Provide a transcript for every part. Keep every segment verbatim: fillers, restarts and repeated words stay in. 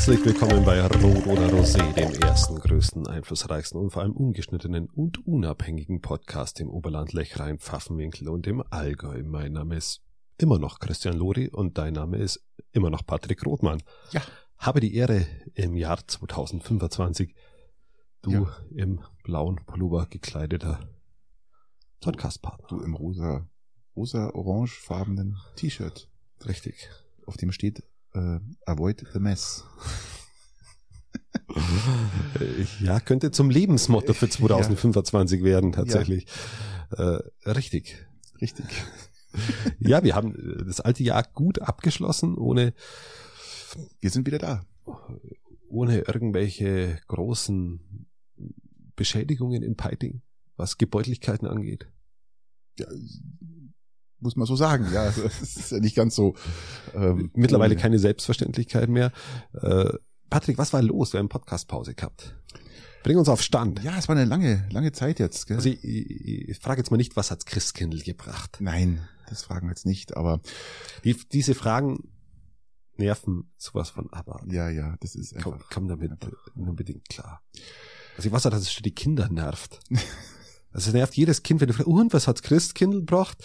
Herzlich willkommen bei Rot oder Rosé, dem ersten, größten, einflussreichsten und vor allem ungeschnittenen und unabhängigen Podcast im Oberland, Lechrein, Pfaffenwinkel und im Allgäu. Mein Name ist immer noch Christian Lori und dein Name ist immer noch Patrick Rothmann. Ja. Habe die Ehre, im Jahr zweitausendfünfundzwanzig du ja. im blauen Pullover gekleideter Podcastpartner. Du im rosa, rosa-orangefarbenen T-Shirt. Richtig. Auf dem steht Uh, avoid the mess. Ja, könnte zum Lebensmotto für zweitausendfünfundzwanzig ja. werden, tatsächlich. Ja. Äh, richtig. Richtig. Ja, wir haben das alte Jahr gut abgeschlossen, ohne... Wir sind wieder da. Ohne irgendwelche großen Beschädigungen in Peiting, was Gebäudlichkeiten angeht. Ja, muss man so sagen, ja, also es ist ja nicht ganz so. Ähm, Mittlerweile ohne. Keine Selbstverständlichkeit mehr. Äh, Patrick, was war los? Wir haben Podcast-Pause gehabt. Bring uns auf Stand. Ja, es war eine lange, lange Zeit jetzt. Gell? Also ich, ich, ich frage jetzt mal nicht, was hat's Christkindl gebracht? Nein, das fragen wir jetzt nicht, aber die, diese Fragen nerven sowas von aber. Ja, ja, das ist einfach. Komm, komm damit einfach, unbedingt klar. Also ich weiß auch, dass es schon die Kinder nervt. Also es nervt jedes Kind, wenn du fragst, und was hat's Christkindl gebracht?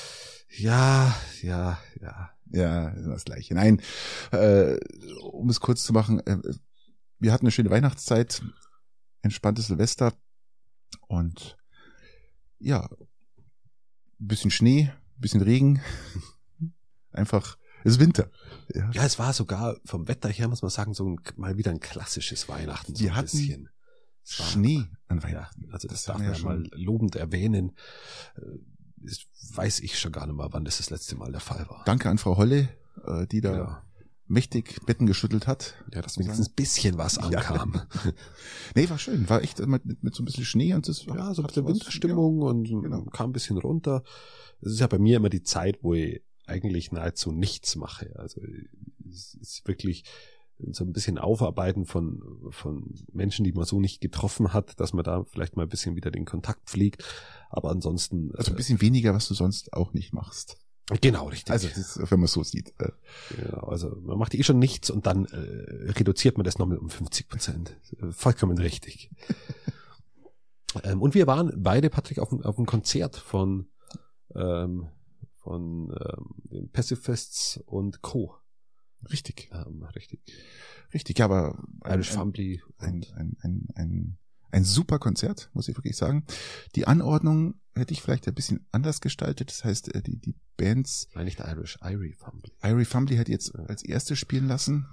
Ja, ja, ja. Ja, das Gleiche. Nein, äh, um es kurz zu machen, äh, wir hatten eine schöne Weihnachtszeit, entspanntes Silvester und ja, ein bisschen Schnee, ein bisschen Regen, einfach, es ist Winter. Ja. ja, es war sogar vom Wetter her, muss man sagen, so ein, mal wieder ein klassisches Weihnachten. So wir ein hatten bisschen. Schnee an Weihnachten. Ja, also das, das darf man ja mal lobend erwähnen. Das weiß ich schon gar nicht mehr, wann das das letzte Mal der Fall war. Danke an Frau Holle, die da ja. mächtig Betten geschüttelt hat. Ja, dass wenigstens ein bisschen was ankam. Ja. Nee, war schön. War echt mit, mit, mit so ein bisschen Schnee und das war ja, so ein bisschen Winterstimmung ja. und genau. kam ein bisschen runter. Es ist ja bei mir immer die Zeit, wo ich eigentlich nahezu nichts mache. Also es ist wirklich so ein bisschen Aufarbeiten von von Menschen, die man so nicht getroffen hat, dass man da vielleicht mal ein bisschen wieder den Kontakt pflegt. Aber ansonsten... Also ein bisschen weniger, was du sonst auch nicht machst. Genau, richtig. Also das ist, wenn man es so sieht. Ja, also man macht eh schon nichts und dann äh, reduziert man das nochmal um fünfzig Prozent. Vollkommen richtig. ähm, und wir waren beide, Patrick, auf, auf einem Konzert von ähm, von ähm, den Passivfests und Co. Richtig. Ähm, richtig. Richtig, ja, aber Irish Family. Ein, ein, ein, ein, ein super Konzert, muss ich wirklich sagen. Die Anordnung hätte ich vielleicht ein bisschen anders gestaltet. Das heißt, die, die Bands... Nein, nicht Irish, Irish Family. Irish Family hätte jetzt als erste spielen lassen.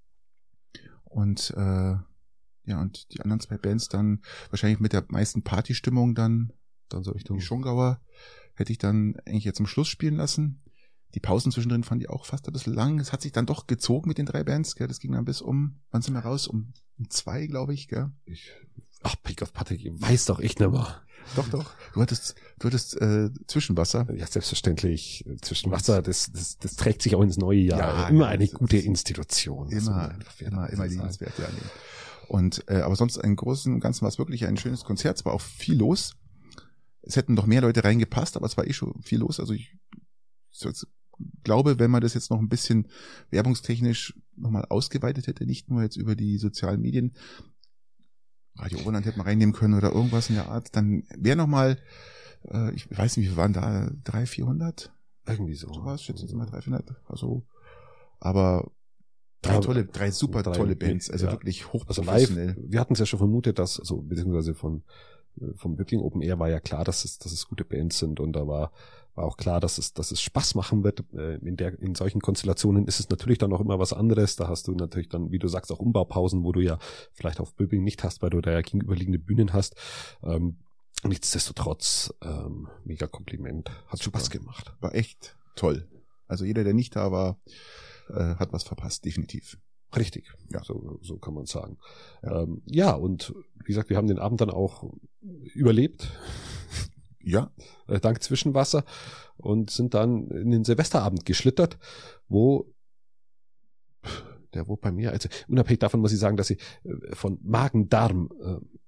Und äh, ja, und die anderen zwei Bands dann wahrscheinlich mit der meisten Partystimmung dann, dann so Richtung die Schongauer, hätte ich dann eigentlich jetzt zum Schluss spielen lassen. Die Pausen zwischendrin fand ich auch fast ein bisschen lang. Es hat sich dann doch gezogen mit den drei Bands, gell? Das ging dann bis um, wann sind wir raus? Um, um zwei, glaube ich, gell? Ich, ach, Pick auf Patrick, ich weiß doch echt nicht mehr. Doch, doch. Du hattest, du hattest äh, Zwischenwasser. Ja, selbstverständlich. Zwischenwasser, das, das, das trägt sich auch ins neue Jahr. Ja, immer eine gute Institution. Immer, immer, immer liebenswert, ja. Und äh, aber sonst im Großen und Ganzen war es wirklich ein schönes Konzert. Es war auch viel los. Es hätten noch mehr Leute reingepasst, aber es war eh schon viel los. Also ich so, glaube, wenn man das jetzt noch ein bisschen werbungstechnisch nochmal ausgeweitet hätte, nicht nur jetzt über die sozialen Medien, Radio Oberland hätte man reinnehmen können oder irgendwas in der Art, dann wäre nochmal, äh, ich weiß nicht, wie viel waren da, drei, vierhundert? Irgendwie so. So war es, schätze ich mal, drei, vierhundert, also, aber drei ja, tolle, drei super drei, tolle Bands, also ja. wirklich hochprofessionell. Also live, wir hatten es ja schon vermutet, dass, also, beziehungsweise von, vom Böckling Open Air war ja klar, dass es, dass es gute Bands sind und da war, war auch klar, dass es, dass es Spaß machen wird. In der, in solchen Konstellationen ist es natürlich dann auch immer was anderes. Da hast du natürlich dann, wie du sagst, auch Umbaupausen, wo du ja vielleicht auf Böbing nicht hast, weil du da ja gegenüberliegende Bühnen hast. Ähm, nichtsdestotrotz, ähm, mega Kompliment. Hat Super. Spaß gemacht. War echt toll. Also jeder, der nicht da war, äh, hat was verpasst, definitiv. Richtig, ja, so, so kann man sagen. Ja. Ähm, ja, und wie gesagt, wir haben den Abend dann auch überlebt. Ja. Äh, dank Zwischenwasser und sind dann in den Silvesterabend geschlittert, wo der wo bei mir, also unabhängig davon muss ich sagen, dass ich äh, von Magen-Darm äh,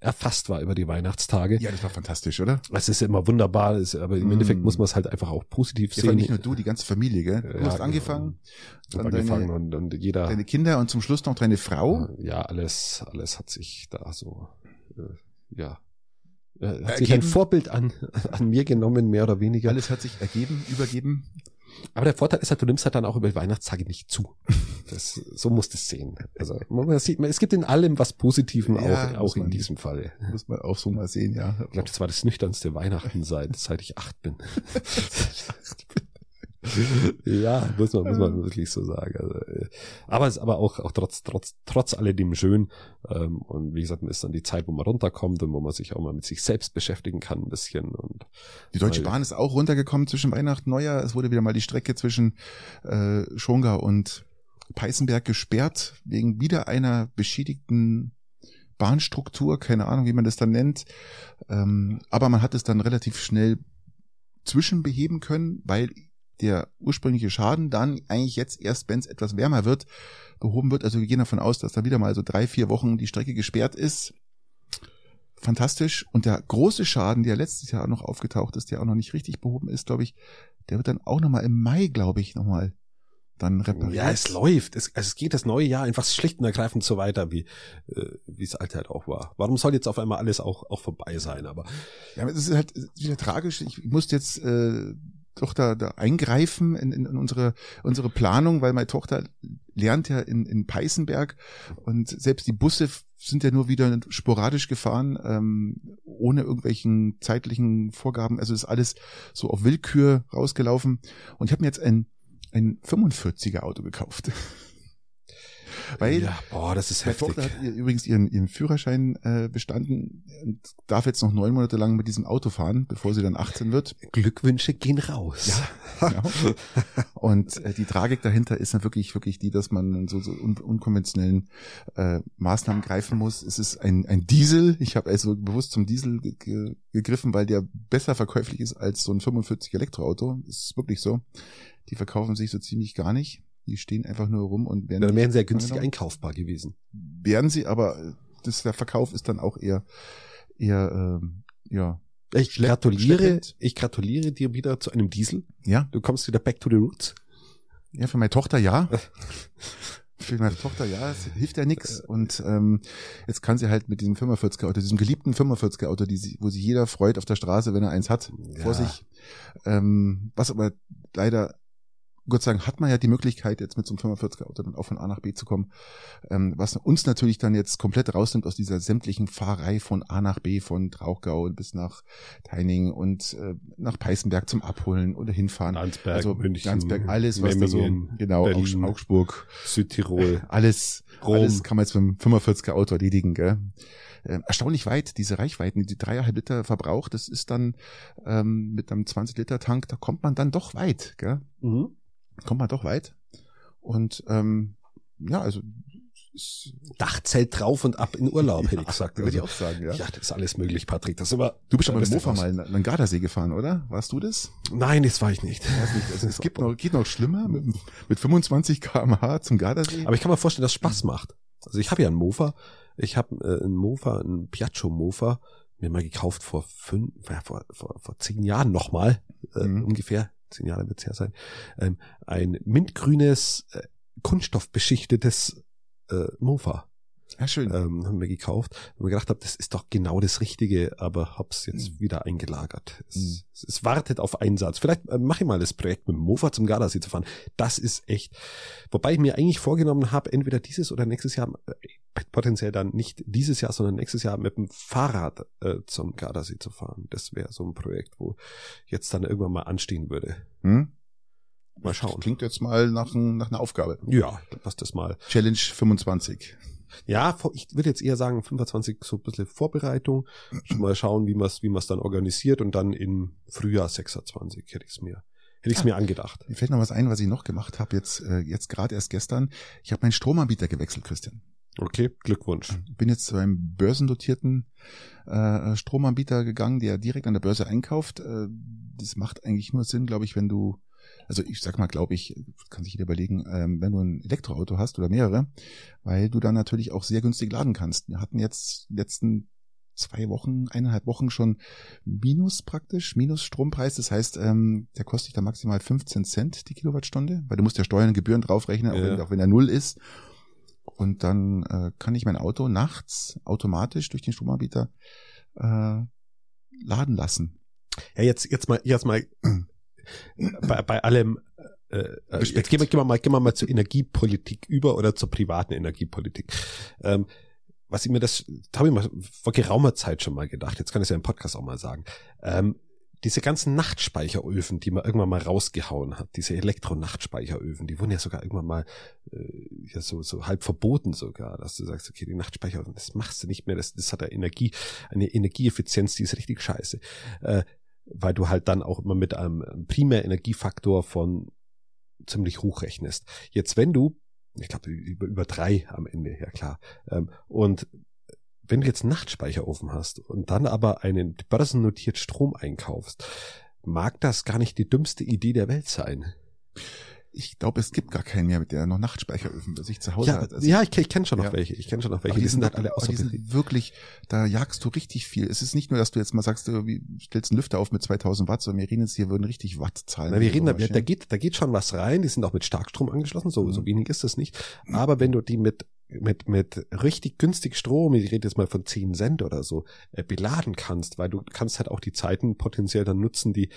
erfasst war über die Weihnachtstage. Ja, das war fantastisch, oder? Es ist ja immer wunderbar, ist, aber im mm. Endeffekt muss man es halt einfach auch positiv ja, sehen. Nicht nur du, die ganze Familie, gell? Du ja, hast angefangen, dann angefangen deine, und, und jeder, deine Kinder und zum Schluss noch deine Frau. Ja, alles, alles hat sich da so, äh, ja, äh, hat ergeben. sich ein Vorbild an, an mir genommen, mehr oder weniger. Alles hat sich ergeben, übergeben. Aber der Vorteil ist halt, du nimmst halt dann auch über die Weihnachtstage nicht zu. Das, so musst du es sehen. Also man sieht, man, es gibt in allem was Positiven, ja, auch, auch in diesem Fall. Muss man auch so mal sehen, ja. Ich glaube, das war das nüchternste Weihnachten seit, seit ich acht bin. Ja, muss man, muss man wirklich so sagen. Also, aber es ist aber auch, auch trotz, trotz, trotz alledem schön. Und wie gesagt, ist dann die Zeit, wo man runterkommt und wo man sich auch mal mit sich selbst beschäftigen kann ein bisschen. Und die Deutsche Bahn ist auch runtergekommen zwischen Weihnachten und Neujahr. Es wurde wieder mal die Strecke zwischen äh, Schongau und Peißenberg gesperrt, wegen wieder einer beschädigten Bahnstruktur, keine Ahnung, wie man das dann nennt. Ähm, aber man hat es dann relativ schnell zwischenbeheben können, weil der ursprüngliche Schaden dann eigentlich jetzt erst, wenn es etwas wärmer wird, behoben wird. Also wir gehen davon aus, dass da wieder mal so drei, vier Wochen die Strecke gesperrt ist. Fantastisch. Und der große Schaden, der letztes Jahr noch aufgetaucht ist, der auch noch nicht richtig behoben ist, glaube ich, der wird dann auch nochmal im Mai, glaube ich, nochmal dann repariert. Ja, es läuft. Es, es geht das neue Jahr einfach schlicht und ergreifend so weiter, wie äh, wie es alte halt auch war. Warum soll jetzt auf einmal alles auch auch vorbei sein? Aber ja, es ist halt wieder tragisch. Ich musste jetzt äh, doch da, da eingreifen in, in, in unsere unsere Planung, weil meine Tochter lernt ja in, in Peißenberg und selbst die Busse sind ja nur wieder sporadisch gefahren, ähm, ohne irgendwelchen zeitlichen Vorgaben. Also ist alles so auf Willkür rausgelaufen. Und ich habe mir jetzt ein ein fünfundvierziger Auto gekauft. Weil ja, boah, das ist meine heftig. Tochter hat übrigens ihren, ihren Führerschein äh, bestanden und darf jetzt noch neun Monate lang mit diesem Auto fahren, bevor sie dann achtzehn wird. Glückwünsche gehen raus. Ja, genau. Und äh, die Tragik dahinter ist dann wirklich wirklich die, dass man so, so un unkonventionellen äh, Maßnahmen greifen muss. Es ist ein ein Diesel. Ich habe also bewusst zum Diesel ge ge gegriffen, weil der besser verkäuflich ist als so ein fünfundvierziger Elektroauto. Das ist wirklich so. Die verkaufen sich so ziemlich gar nicht. Die stehen einfach nur rum und werden. Dann wären sehr günstig einkaufbar gewesen. Werden sie, aber das, der Verkauf ist dann auch eher, eher, ähm, ja. Ich gratuliere, ich gratuliere dir wieder zu einem Diesel. Ja. Du kommst wieder back to the roots. Ja, für meine Tochter ja. Für meine Tochter ja, es hilft ja nix. Und ähm, jetzt kann sie halt mit diesem fünfundvierziger Auto, diesem geliebten fünfundvierziger Auto, die sie, wo sich jeder freut auf der Straße, wenn er eins hat, ja. vor sich. Ähm, was aber leider Gott sei Dank hat man ja die Möglichkeit, jetzt mit so einem fünfundvierziger Auto dann auch von A nach B zu kommen, ähm, was uns natürlich dann jetzt komplett rausnimmt aus dieser sämtlichen Fahrerei von A nach B, von Trauchgau bis nach Teining und äh, nach Peißenberg zum Abholen oder hinfahren. Landsberg, also München, Landsberg, alles, was Memmingen, da so, genau, Berlin, Augsburg, Südtirol, alles, Rom. alles kann man jetzt mit dem fünfundvierziger Auto erledigen, gell? Äh, erstaunlich weit, diese Reichweiten, die dreieinhalb Liter Verbrauch, das ist dann ähm, mit einem zwanzig Liter Tank, da kommt man dann doch weit, gell? Mhm. Kommt man doch weit. Und ähm, ja, also ist Dachzelt drauf und ab in Urlaub, hätte ich gesagt. Würde ich auch sagen, ja. Ja, das ist alles möglich, Patrick. Das ist aber, du bist aber mit dem Mofa mal an den Gardasee gefahren, oder? Warst du das? Nein, das war ich nicht. Weiß nicht. Also es gibt noch, geht noch schlimmer mit, mit fünfundzwanzig Kilometer pro Stunde zum Gardasee. Aber ich kann mir vorstellen, dass es Spaß macht. Also ich habe ja einen Mofa. Ich habe äh, einen Mofa, einen Piaggio Mofa, mir mal gekauft vor fünf, vor, vor, vor zehn Jahren nochmal, äh, mhm. ungefähr. Zehn Jahre wird es her sein, ähm, ein mintgrünes, äh, kunststoffbeschichtetes äh, Mofa. Ja, schön. Ähm, haben wir gekauft. Und mir gedacht habe, das ist doch genau das Richtige, aber hab's jetzt mhm. wieder eingelagert. Es, mhm. es, es wartet auf Einsatz. Vielleicht äh, mache ich mal das Projekt mit dem Mofa zum Gardasee zu fahren. Das ist echt. Wobei ich mir eigentlich vorgenommen habe, entweder dieses oder nächstes Jahr, äh, potenziell dann nicht dieses Jahr, sondern nächstes Jahr mit dem Fahrrad äh, zum Gardasee zu fahren. Das wäre so ein Projekt, wo jetzt dann irgendwann mal anstehen würde. Hm? Mal schauen. Das klingt jetzt mal nach, ein, nach einer Aufgabe. Ja, lass das mal. Challenge fünfundzwanzig. Ja, ich würde jetzt eher sagen fünfundzwanzig, so ein bisschen Vorbereitung. Mal schauen, wie man es wie man es dann organisiert und dann im Frühjahr sechsundzwanzig hätte ich es mir hätte ich es mir angedacht. Mir fällt noch was ein, was ich noch gemacht habe jetzt äh, jetzt gerade erst gestern. Ich habe meinen Stromanbieter gewechselt, Christian. Okay, Glückwunsch. Bin jetzt zu einem börsendotierten äh, Stromanbieter gegangen, der direkt an der Börse einkauft. Äh, das macht eigentlich nur Sinn, glaube ich, wenn du Also ich sag mal, glaube ich, kann sich jeder überlegen, ähm, wenn du ein Elektroauto hast oder mehrere, weil du dann natürlich auch sehr günstig laden kannst. Wir hatten jetzt die letzten zwei Wochen, eineinhalb Wochen schon Minus praktisch, Minus Strompreis. Das heißt, ähm, der kostet da maximal fünfzehn Cent die Kilowattstunde, weil du musst ja Steuern und Gebühren draufrechnen, auch, ja. wenn, auch wenn er null ist. Und dann äh, kann ich mein Auto nachts automatisch durch den Stromanbieter äh, laden lassen. Ja, jetzt jetzt mal jetzt mal bei, bei allem äh, jetzt gehen wir, gehen wir mal gehen wir mal zur Energiepolitik über oder zur privaten Energiepolitik. Ähm, was ich mir das, das habe ich mal vor geraumer Zeit schon mal gedacht, jetzt kann ich es ja im Podcast auch mal sagen, ähm, diese ganzen Nachtspeicheröfen, die man irgendwann mal rausgehauen hat, diese Elektro-Nachtspeicheröfen, die wurden ja sogar irgendwann mal äh, ja so so halb verboten sogar, dass du sagst, okay, die Nachtspeicheröfen, das machst du nicht mehr, das, das hat eine Energie, eine Energieeffizienz, die ist richtig scheiße, äh, weil du halt dann auch immer mit einem Primärenergiefaktor von ziemlich hoch rechnest. Jetzt wenn du, ich glaube über, über drei am Ende, ja klar, ähm, und wenn du jetzt einen Nachtspeicherofen hast und dann aber einen börsennotiert Strom einkaufst, mag das gar nicht die dümmste Idee der Welt sein. Ich glaube, es gibt gar keinen mehr, der noch Nachtspeicheröfen bei sich zu Hause ja, hat. Also ja, ich, ich kenne schon noch ja. welche. Ich kenne schon noch welche. Die, die sind, sind halt alle außer die sind wirklich, da jagst du richtig viel. Es ist nicht nur, dass du jetzt mal sagst, du stellst einen Lüfter auf mit zweitausend Watt, sondern wir reden jetzt hier, würden richtig Watt zahlen. Na, wir reden, da, da geht, da geht schon was rein. Die sind auch mit Starkstrom angeschlossen. So, mhm. so wenig ist das nicht. Aber wenn du die mit mit mit richtig günstig Strom, ich rede jetzt mal von zehn Cent oder so, äh, beladen kannst, weil du kannst halt auch die Zeiten potenziell dann nutzen, die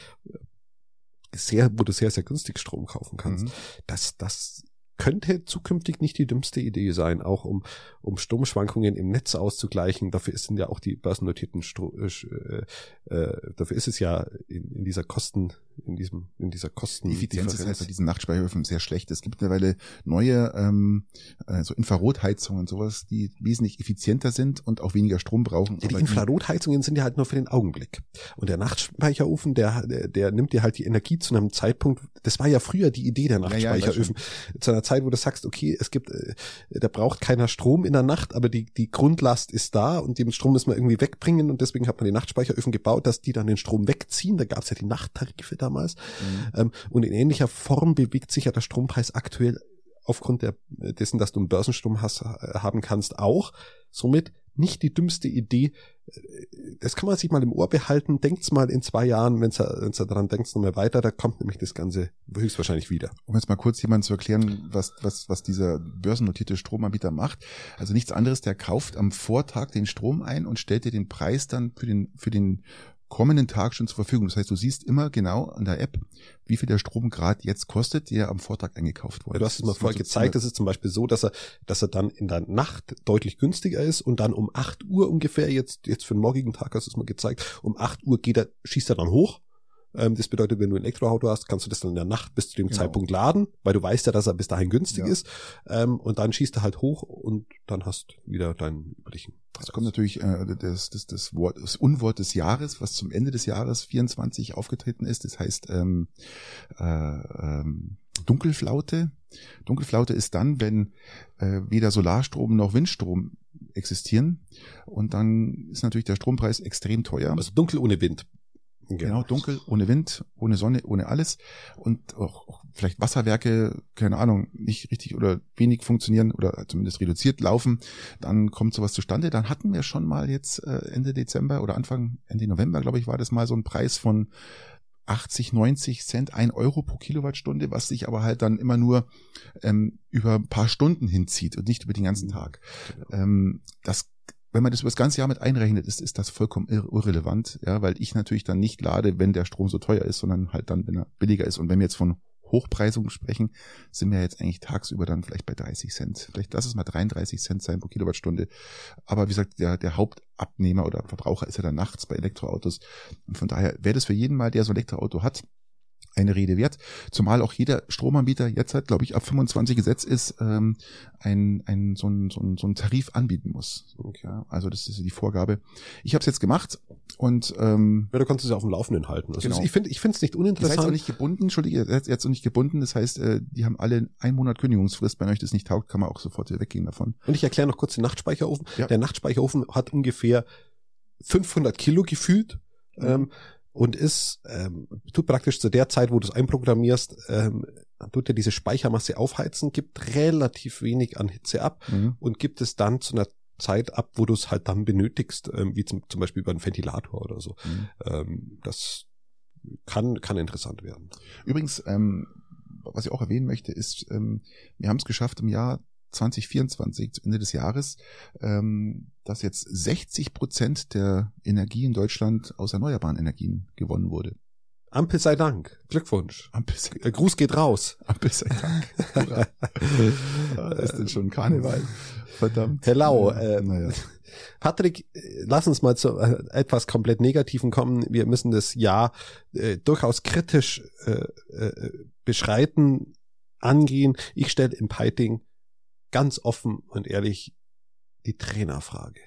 sehr, wo du sehr, sehr günstig Strom kaufen kannst. Mhm. Das, das könnte zukünftig nicht die dümmste Idee sein, auch um, um Stromschwankungen im Netz auszugleichen. Dafür sind ja auch die börsennotierten Stro äh, äh, dafür ist es ja in, in dieser Kosten, in diesem, in dieser Kosten. Die Effizienz ist halt bei diesen Nachtspeicheröfen sehr schlecht. Es gibt mittlerweile neue, ähm, so Infrarotheizungen und sowas, die wesentlich effizienter sind und auch weniger Strom brauchen. Ja, die Infrarotheizungen sind ja halt nur für den Augenblick. Und der Nachtspeicherofen, der, der, der nimmt dir halt die Energie zu einem Zeitpunkt, das war ja früher die Idee der Nachtspeicheröfen. Ja, ja, zu einer Zeit, wo du sagst, okay, es gibt, äh, da braucht keiner Strom in der Nacht, aber die, die Grundlast ist da und den Strom müssen wir irgendwie wegbringen und deswegen hat man die Nachtspeicheröfen gebaut, dass die dann den Strom wegziehen. Da gab es ja die Nachttarife damals. Mhm. Ähm, und in ähnlicher Form bewegt sich ja der Strompreis aktuell aufgrund der, dessen, dass du einen Börsenstrom hast, haben kannst, auch. Somit nicht die dümmste Idee. Das kann man sich mal im Ohr behalten. Denkt's mal in zwei Jahren, wenn ihr daran denkt, nochmal weiter. Da kommt nämlich das Ganze höchstwahrscheinlich wieder. Um jetzt mal kurz jemandem zu erklären, was, was, was dieser börsennotierte Stromanbieter macht. Also nichts anderes, der kauft am Vortag den Strom ein und stellt dir den Preis dann für den, für den kommenden Tag schon zur Verfügung. Das heißt, du siehst immer genau an der App, wie viel der Strom gerade jetzt kostet, der am Vortag eingekauft wurde. Ja, du hast es mal vorher gezeigt, das ist zum Beispiel so, dass er, dass er dann in der Nacht deutlich günstiger ist und dann um acht Uhr ungefähr, jetzt, jetzt für den morgigen Tag hast du es mal gezeigt, um acht Uhr geht er, schießt er dann hoch. Das bedeutet, wenn du ein Elektroauto hast, kannst du das dann in der Nacht bis zu dem genau. Zeitpunkt laden, weil du weißt ja, dass er bis dahin günstig ja. ist. Und dann schießt er halt hoch und dann hast wieder deinen üblichen. Es kommt natürlich äh, das, das, das, Wort, das Unwort des Jahres, was zum Ende des Jahres vierundzwanzig aufgetreten ist. Das heißt ähm, äh, ähm, Dunkelflaute. Dunkelflaute ist dann, wenn äh, weder Solarstrom noch Windstrom existieren. Und dann ist natürlich der Strompreis extrem teuer. Also dunkel ohne Wind. Genau, dunkel, ohne Wind, ohne Sonne, ohne alles und auch, auch vielleicht Wasserwerke, keine Ahnung, nicht richtig oder wenig funktionieren oder zumindest reduziert laufen, dann kommt sowas zustande. Dann hatten wir schon mal jetzt äh, Ende Dezember oder Anfang, Ende November, glaube ich, war das mal so ein Preis von achtzig, neunzig Cent, ein Euro pro Kilowattstunde, was sich aber halt dann immer nur ähm, über ein paar Stunden hinzieht und nicht über den ganzen Tag. Genau. Ähm, das Wenn man das über das ganze Jahr mit einrechnet, ist, ist das vollkommen irre- irrelevant, ja, weil ich natürlich dann nicht lade, wenn der Strom so teuer ist, sondern halt dann, wenn er billiger ist. Und wenn wir jetzt von Hochpreisungen sprechen, sind wir jetzt eigentlich tagsüber dann vielleicht bei dreißig Cent. Vielleicht lass es mal dreiunddreißig Cent sein pro Kilowattstunde. Aber wie gesagt, der, der Hauptabnehmer oder Verbraucher ist ja dann nachts bei Elektroautos. Und von daher wäre das für jeden mal, der so ein Elektroauto hat, eine Rede wert, zumal auch jeder Stromanbieter jetzt halt, glaube ich, ab fünfundzwanzig Gesetz ist, ähm, ein, ein, so ein, so ein, so ein Tarif anbieten muss. Okay. Ja, also das ist die Vorgabe. Ich habe es jetzt gemacht und ähm, ja, du kannst es ja auf dem Laufenden halten. Also genau. Ich finde, ich finde es nicht uninteressant. Das heißt auch nicht gebunden, Entschuldige, jetzt, jetzt auch nicht gebunden. Das heißt, äh, die haben alle einen Monat Kündigungsfrist. Wenn euch das nicht taugt, kann man auch sofort wieder weggehen davon. Und ich erkläre noch kurz den Nachtspeicherofen. Ja. Der Nachtspeicherofen hat ungefähr fünfhundert Kilo gefühlt. Mhm. Ähm, Und ist, ähm, tut praktisch zu der Zeit, wo du es einprogrammierst, ähm, tut dir diese Speichermasse aufheizen, gibt relativ wenig an Hitze ab mhm. und gibt es dann zu einer Zeit ab, wo du es halt dann benötigst, ähm, wie zum, zum Beispiel über einen Ventilator oder so. Mhm. Ähm, das kann kann interessant werden. Übrigens, ähm, was ich auch erwähnen möchte, ist, ähm, wir haben es geschafft im Jahr zwanzig vierundzwanzig, zu Ende des Jahres, ähm, dass jetzt sechzig Prozent der Energie in Deutschland aus erneuerbaren Energien gewonnen wurde. Ampel sei Dank. Glückwunsch. Ampel sei Dank. Gruß geht raus. Ampel sei Dank. Das ist denn schon Karneval. Verdammt. Hello. Äh, naja. Patrick, lass uns mal zu äh, etwas komplett Negativen kommen. Wir müssen das Jahr äh, durchaus kritisch äh, äh, beschreiten, angehen. Ich stelle im Piting ganz offen und ehrlich die Trainerfrage.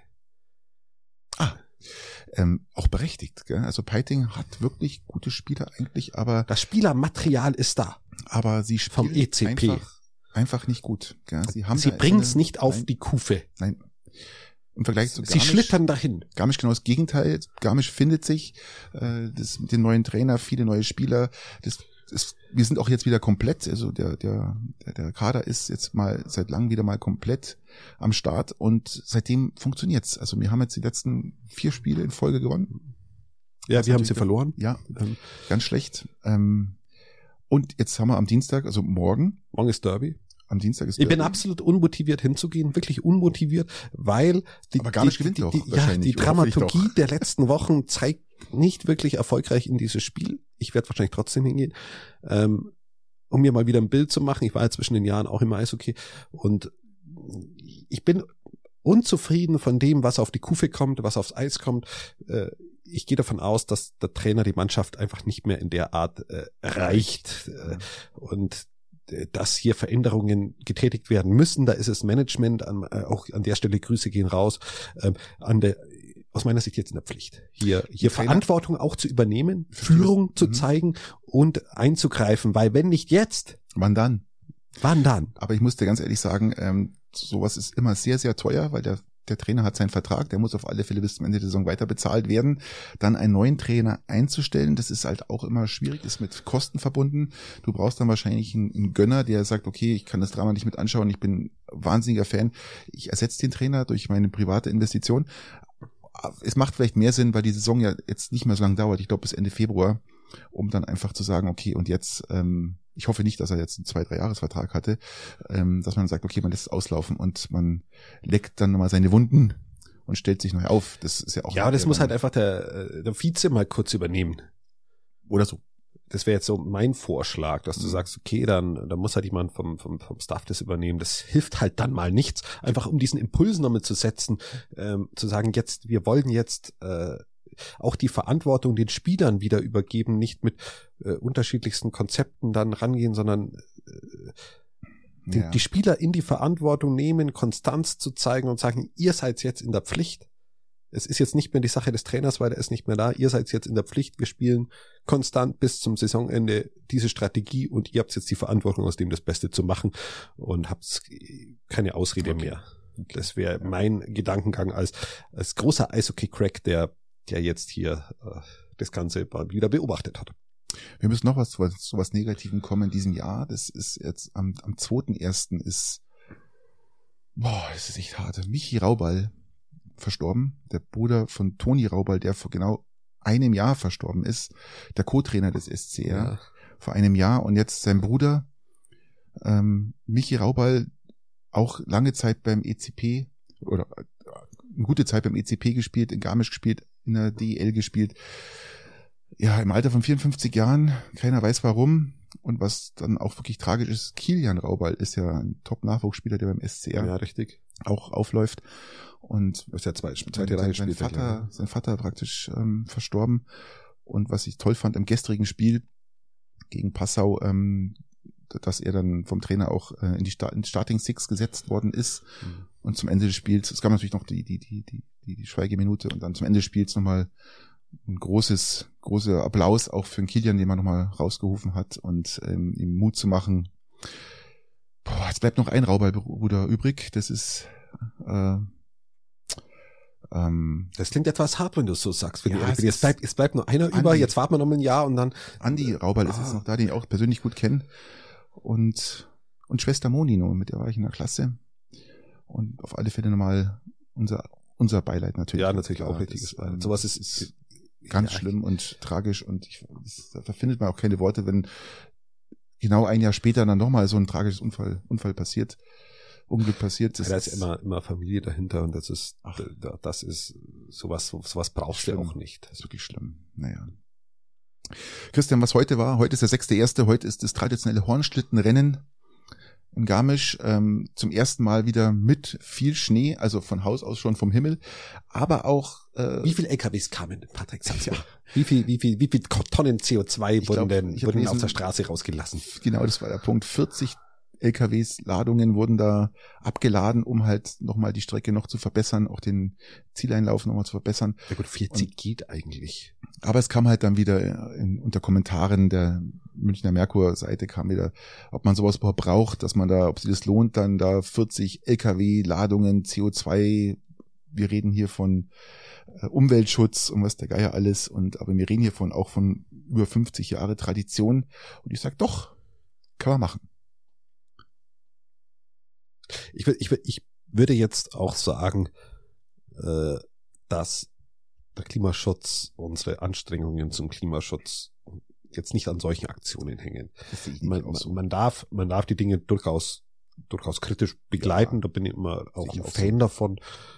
Ah, ähm, auch berechtigt. Gell? Also Piting hat wirklich gute Spieler eigentlich, aber das Spielermaterial ist da. Aber sie spielen vom E C P einfach, einfach nicht gut. Gell? Sie haben sie bringen es nicht auf nein, die Kufe. Nein. Im Vergleich zu Garmisch, sie schlittern dahin. Garmisch genau das Gegenteil. Garmisch findet sich, äh, das mit den neuen Trainer, viele neue Spieler. Das, das, wir sind auch jetzt wieder komplett. Also der der der, der Kader ist jetzt mal seit langem wieder mal komplett am Start und seitdem funktioniert's. Also wir haben jetzt die letzten vier Spiele in Folge gewonnen. Ja, wir haben sie verloren. Ja, ähm, ganz schlecht. Ähm, und jetzt haben wir am Dienstag, also morgen. Morgen ist Derby. Am Dienstag ist Derby. Ich bin absolut unmotiviert hinzugehen, wirklich unmotiviert, weil die, Aber Garmisch die, gewinnt die, doch die, wahrscheinlich, ja, die Dramaturgie der letzten Wochen zeigt nicht wirklich erfolgreich in dieses Spiel. Ich werde wahrscheinlich trotzdem hingehen, ähm, um mir mal wieder ein Bild zu machen. Ich war ja zwischen den Jahren auch im Eishockey und ich bin unzufrieden von dem, was auf die Kufe kommt, was aufs Eis kommt. Äh, ich gehe davon aus, dass der Trainer die Mannschaft einfach nicht mehr in der Art äh, erreicht äh, und dass hier Veränderungen getätigt werden müssen. Da ist es Management, an, äh, auch an der Stelle Grüße gehen raus, ähm, an der, aus meiner Sicht jetzt in der Pflicht, hier, hier Verantwortung auch zu übernehmen, Führung zu mhm. zeigen und einzugreifen, weil wenn nicht jetzt, wann dann? Wann dann? Aber ich muss dir ganz ehrlich sagen, ähm, sowas ist immer sehr, sehr teuer, weil der Der Trainer hat seinen Vertrag, der muss auf alle Fälle bis zum Ende der Saison weiter bezahlt werden. Dann einen neuen Trainer einzustellen, das ist halt auch immer schwierig, ist mit Kosten verbunden. Du brauchst dann wahrscheinlich einen, einen Gönner, der sagt, okay, ich kann das Drama nicht mit anschauen, ich bin wahnsinniger Fan. Ich ersetze den Trainer durch meine private Investition. Es macht vielleicht mehr Sinn, weil die Saison ja jetzt nicht mehr so lange dauert, ich glaube bis Ende Februar, um dann einfach zu sagen, okay, und jetzt, ähm, ich hoffe nicht, dass er jetzt einen zwei-, drei Jahresvertrag hatte, ähm, dass man sagt, okay, man lässt es auslaufen und man leckt dann nochmal seine Wunden und stellt sich neu auf. Das ist ja auch. Ja, aber das muss halt einfach der, der Vize mal kurz übernehmen. Oder so. Das wäre jetzt so mein Vorschlag, dass du mhm. sagst, okay, dann, dann muss halt jemand vom, vom, vom Staff das übernehmen. Das hilft halt dann mal nichts, einfach um diesen Impuls nochmal zu setzen, ähm, zu sagen, jetzt, wir wollen jetzt äh, auch die Verantwortung den Spielern wieder übergeben, nicht mit äh, unterschiedlichsten Konzepten dann rangehen, sondern äh, die, ja. die Spieler in die Verantwortung nehmen, Konstanz zu zeigen und sagen, ihr seid jetzt in der Pflicht. Es ist jetzt nicht mehr die Sache des Trainers, weil er ist nicht mehr da. Ihr seid jetzt in der Pflicht. Wir spielen konstant bis zum Saisonende diese Strategie und ihr habt jetzt die Verantwortung, aus dem das Beste zu machen und habt keine Ausrede okay. mehr. Das wäre mein Gedankengang als, als großer Eishockey-Crack, der der jetzt hier äh, das Ganze wieder beobachtet hat. Wir müssen noch was zu, zu was Negativem kommen in diesem Jahr. Das ist jetzt am, am zweiten ersten ist, boah, das ist echt hart. Michi Raubal verstorben, der Bruder von Toni Raubal, der vor genau einem Jahr verstorben ist, der Co-Trainer des S C R, ja. vor einem Jahr und jetzt sein Bruder, ähm, Michi Raubal, auch lange Zeit beim E C P oder äh, eine gute Zeit beim E C P gespielt, in Garmisch gespielt, in der D E L gespielt. Ja, im Alter von vierundfünfzig Jahren, keiner weiß warum. Und was dann auch wirklich tragisch ist, Kilian Raubal ist ja ein Top-Nachwuchsspieler, der beim S C R ja, richtig. auch aufläuft. Und ist ja zwei, zweite sein, Reihe sein Vater, sein Vater praktisch ähm, verstorben. Und was ich toll fand im gestrigen Spiel gegen Passau, ähm, dass er dann vom Trainer auch äh, in die Start, in Starting Six gesetzt worden ist. Mhm. Und zum Ende des Spiels, es gab natürlich noch die, die, die, die, die, die Schweigeminute und dann zum Ende des Spiels nochmal ein großes, großer Applaus auch für den Kilian, den man nochmal rausgerufen hat und ähm, ihm Mut zu machen. Boah, jetzt bleibt noch ein Raubal-Bruder übrig, das ist äh, ähm, das klingt etwas hart, wenn du es so sagst. Wenn ja, es, jetzt, bleibt, es bleibt nur einer Andi, über, jetzt warten wir noch ein Jahr und dann... Andi Raubal ah. ist jetzt noch da, den ich auch persönlich gut kenne. Und, und Schwester Moni noch, mit der war ich in der Klasse. Und auf alle Fälle nochmal unser unser Beileid natürlich. Ja, natürlich auch richtiges Beileid. Ähm, Sowas ist, ist ganz ja, schlimm und tragisch und ich, das, da findet man auch keine Worte, wenn genau ein Jahr später dann nochmal so ein tragisches Unfall, Unfall passiert, Unglück passiert. Das ja, da ist immer, immer Familie dahinter und das ist, ach, das ist sowas, sowas brauchst du auch nicht. Das ist wirklich schlimm. Naja. Christian, was heute war? Heute ist der sechste erste Heute ist das traditionelle Hornschlittenrennen in Garmisch, ähm, zum ersten Mal wieder mit viel Schnee, also von Haus aus schon vom Himmel, aber auch äh, wie viele L K Ws kamen, Patrick, sag's ja. mal. Wie viel, wie viel, wie viel Tonnen C O zwei ich wurden glaub, denn wurden gelesen, auf der Straße rausgelassen? Genau, das war der Punkt. vierzig L K Ws, Ladungen wurden da abgeladen, um halt nochmal die Strecke noch zu verbessern, auch den Zieleinlauf nochmal zu verbessern. Ja gut, vierzig und, geht eigentlich. Aber es kam halt dann wieder in, unter Kommentaren der Münchner Merkur-Seite kam wieder, ob man sowas überhaupt braucht, dass man da, ob sich das lohnt, dann da vierzig L K W, Ladungen, C O zwei, wir reden hier von äh, Umweltschutz und was der Geier alles, und aber wir reden hier von auch von über fünfzig Jahre Tradition, und ich sag doch, kann man machen. Ich, ich, ich würde jetzt auch sagen, äh, dass der Klimaschutz, unsere Anstrengungen zum Klimaschutz jetzt nicht an solchen Aktionen hängen. Man, man, so. man darf, man darf die Dinge durchaus, durchaus kritisch begleiten. Ja, da bin ich immer auch ein Fan so. davon.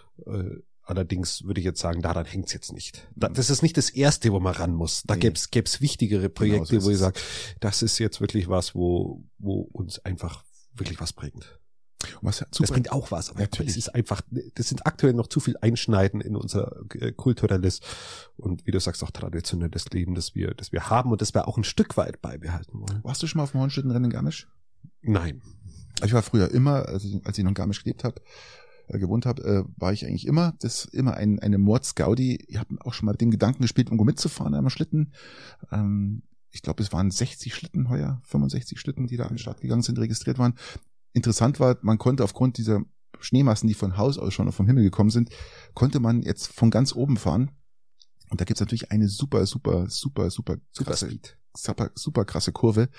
Äh, allerdings würde ich jetzt sagen, daran hängt's jetzt nicht. Da, das ist nicht das Erste, wo man ran muss. Da nee. gäb's, gäb's wichtigere Projekte, genau, so wo ich sage, das ist jetzt wirklich was, wo, wo uns einfach wirklich was bringt. Was das bringt auch was, aber natürlich. Es ist einfach, das sind aktuell noch zu viel Einschneiden in unser äh, kulturelles und wie du sagst auch traditionelles Leben, das wir, das wir haben und das wir auch ein Stück weit beibehalten wollen. Warst du schon mal auf dem Hornschlittenrennen in Garmisch? Nein. Ich war früher immer, als ich, als ich noch in Garmisch gelebt habe, äh, gewohnt habe, äh, war ich eigentlich immer, das ist immer ein, eine Mordsgaudi. Ich habe auch schon mal mit dem Gedanken gespielt, irgendwo mitzufahren am Schlitten. Ähm, ich glaube, es waren sechzig Schlitten heuer, fünfundsechzig Schlitten, die da an den Start gegangen sind, registriert waren. Interessant war, man konnte aufgrund dieser Schneemassen, die von Haus aus schon vom Himmel gekommen sind, konnte man jetzt von ganz oben fahren. Und da gibt's natürlich eine super, super, super, super, super krasse, super, super krasse Kurve.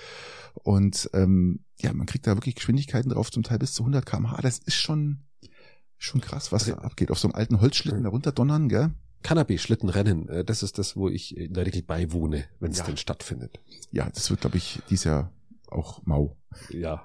Und ähm, ja, man kriegt da wirklich Geschwindigkeiten drauf, zum Teil bis zu hundert Kilometer pro Stunde. Das ist schon schon krass, was da abgeht. Auf so einem alten Holzschlitten da runter donnern, gell? Cannabis-Schlittenrennen, das ist das, wo ich in der Regel beiwohne, wenn es ja. denn stattfindet. Ja, das wird, glaube ich, dieses Jahr auch mau. Ja,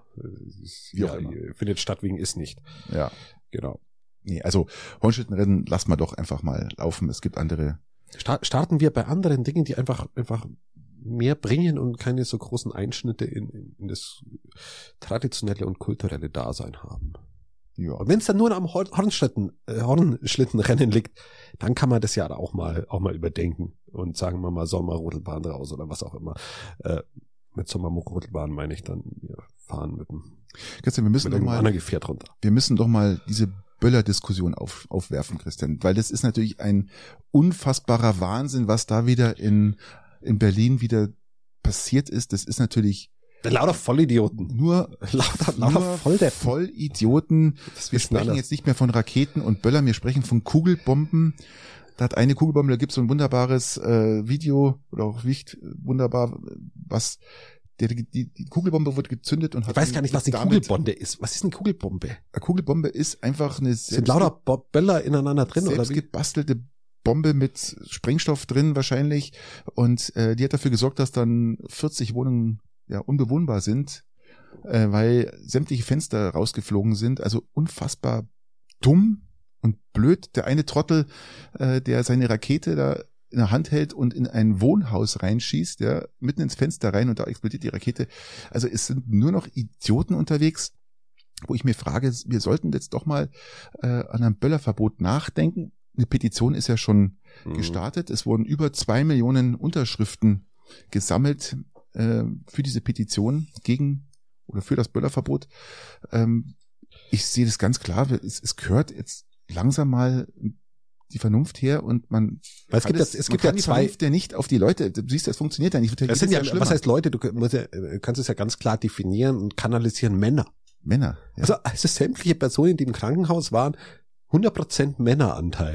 ja findet statt wegen ist nicht. Ja, genau. Nee, also Hornschlittenrennen lassen wir doch einfach mal laufen. Es gibt andere. Sta- starten wir bei anderen Dingen, die einfach einfach mehr bringen und keine so großen Einschnitte in, in, in das traditionelle und kulturelle Dasein haben. Ja. Und wenn es dann nur am Hornschlitten, äh, Hornschlittenrennen liegt, dann kann man das ja auch mal auch mal überdenken und sagen wir mal Sommerrodelbahn raus oder was auch immer. Äh, Mit Sommerrodelbahn meine ich dann, wir fahren mit dem, Christian, wir müssen mit doch mal, anderen Gefährt runter. Wir müssen doch mal diese Böller-Diskussion auf, aufwerfen, Christian, weil das ist natürlich ein unfassbarer Wahnsinn, was da wieder in, in Berlin wieder passiert ist. Das ist natürlich lauter Vollidioten. Nur lauter, lauter nur Volldeppen. Vollidioten. Wir sprechen jetzt nicht mehr von Raketen und Böllern, wir sprechen von Kugelbomben. Da hat eine Kugelbombe, da gibt es so ein wunderbares äh, Video oder auch Wicht, wunderbar, was der, die, die Kugelbombe wurde gezündet und hat. Ich weiß gar nicht, was eine Kugelbombe ist. Was ist eine Kugelbombe? Eine Kugelbombe ist einfach eine selbst, sind lauter Böller ineinander drin selbst oder wie? Gebastelte Bombe mit Sprengstoff drin wahrscheinlich, und äh, die hat dafür gesorgt, dass dann vierzig Wohnungen ja unbewohnbar sind, äh, weil sämtliche Fenster rausgeflogen sind. Also unfassbar dumm und blöd. Der eine Trottel, äh, der seine Rakete da in der Hand hält und in ein Wohnhaus reinschießt, ja, mitten ins Fenster rein, und da explodiert die Rakete. Also es sind nur noch Idioten unterwegs, wo ich mir frage, wir sollten jetzt doch mal äh, an einem Böllerverbot nachdenken. Eine Petition ist ja schon mhm. gestartet. Es wurden über zwei Millionen Unterschriften gesammelt äh, für diese Petition gegen oder für das Böllerverbot. Ähm, ich sehe das ganz klar, es, es gehört jetzt langsam mal die Vernunft her, und man Weil es gibt das, ja, es man gibt kann ja die zwei, Vernunft ja nicht auf die Leute, du siehst, das funktioniert ja nicht. Das sind ja, was heißt Leute, du musst ja, kannst es ja ganz klar definieren und kanalisieren, Männer. Männer. Ja. Also, also sämtliche Personen, die im Krankenhaus waren, hundert Prozent Männeranteil.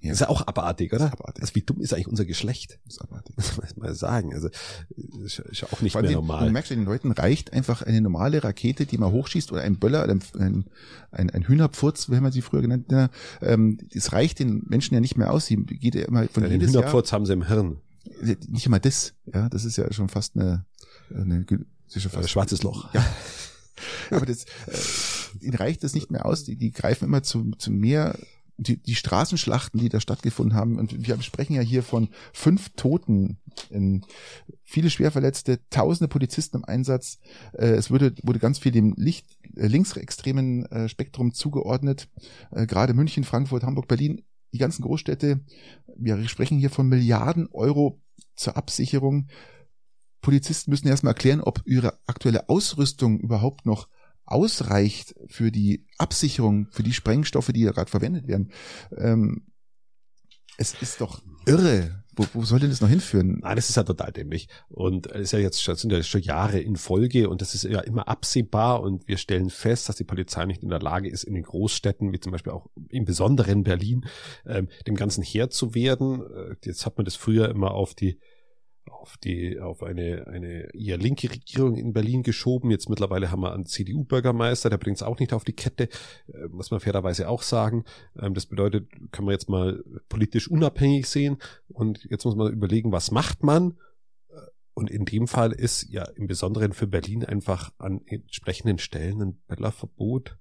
Ja. Das ist ja auch abartig, oder? Das ist abartig. Also wie dumm ist eigentlich unser Geschlecht? Das ist abartig. Das muss man mal sagen. Also ist ja auch nicht Vor mehr den, normal. Du merkst, den Leuten reicht einfach eine normale Rakete, die man hochschießt, oder ein Böller, ein, ein, ein Hühnerpfurz, wie haben wir sie früher genannt. Ja, ähm, das reicht den Menschen ja nicht mehr aus. Sie geht ja immer von ja, den Hühnerpfurz haben sie im Hirn. Nicht immer das. Ja, das ist ja schon fast eine, eine, das ist schon fast ein schwarzes Loch. Ja. Aber das, äh, ihnen reicht das nicht mehr aus. Die, die greifen immer zu, zu mehr. Die, die Straßenschlachten, die da stattgefunden haben, und wir sprechen ja hier von fünf Toten, in viele Schwerverletzte, tausende Polizisten im Einsatz. Äh, es wurde, wurde ganz viel dem Licht, äh, linksextremen äh, Spektrum zugeordnet. Äh, gerade München, Frankfurt, Hamburg, Berlin, die ganzen Großstädte. Wir sprechen hier von Milliarden Euro zur Absicherung. Polizisten müssen erstmal erklären, ob ihre aktuelle Ausrüstung überhaupt noch ausreicht für die Absicherung, für die Sprengstoffe, die ja gerade verwendet werden. Ähm, es ist doch irre. Wo, wo soll denn das noch hinführen? Nein, das ist ja total dämlich. Und es ist ja jetzt schon, sind ja schon Jahre in Folge, und das ist ja immer absehbar, und wir stellen fest, dass die Polizei nicht in der Lage ist, in den Großstädten, wie zum Beispiel auch im besonderen Berlin, ähm, dem Ganzen Herr zu werden. Jetzt hat man das früher immer auf die auf die, auf eine, eine eher linke Regierung in Berlin geschoben. Jetzt mittlerweile haben wir einen C D U-Bürgermeister, der bringt es auch nicht auf die Kette, äh, muss man fairerweise auch sagen. Ähm, das bedeutet, kann man jetzt mal politisch unabhängig sehen, und jetzt muss man überlegen, was macht man? Und in dem Fall ist ja im Besonderen für Berlin einfach an entsprechenden Stellen ein Böllerverbot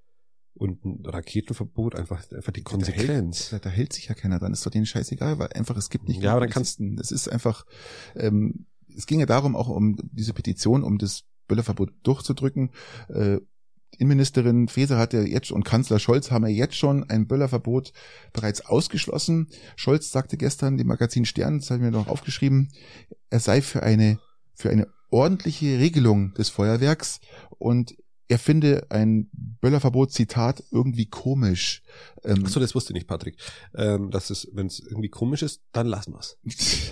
und ein Raketenverbot einfach, einfach die Konsequenz. Da hält, da hält sich ja keiner dran. Ist doch denen scheißegal, weil einfach, es gibt nicht. Ja, aber dann kannst du. Es ist einfach, ähm, es ging ja darum, auch um diese Petition, um das Böllerverbot durchzudrücken. Äh, Innenministerin Faeser hat ja jetzt, und Kanzler Scholz haben ja jetzt schon ein Böllerverbot bereits ausgeschlossen. Scholz sagte gestern dem Magazin Stern, das habe ich mir noch aufgeschrieben, er sei für eine, für eine ordentliche Regelung des Feuerwerks, und er finde ein Böllerverbot, Zitat, irgendwie komisch. Ähm, Ach so, das wusste ich nicht, Patrick. Ähm, das ist, wenn es irgendwie komisch ist, dann lassen wir es.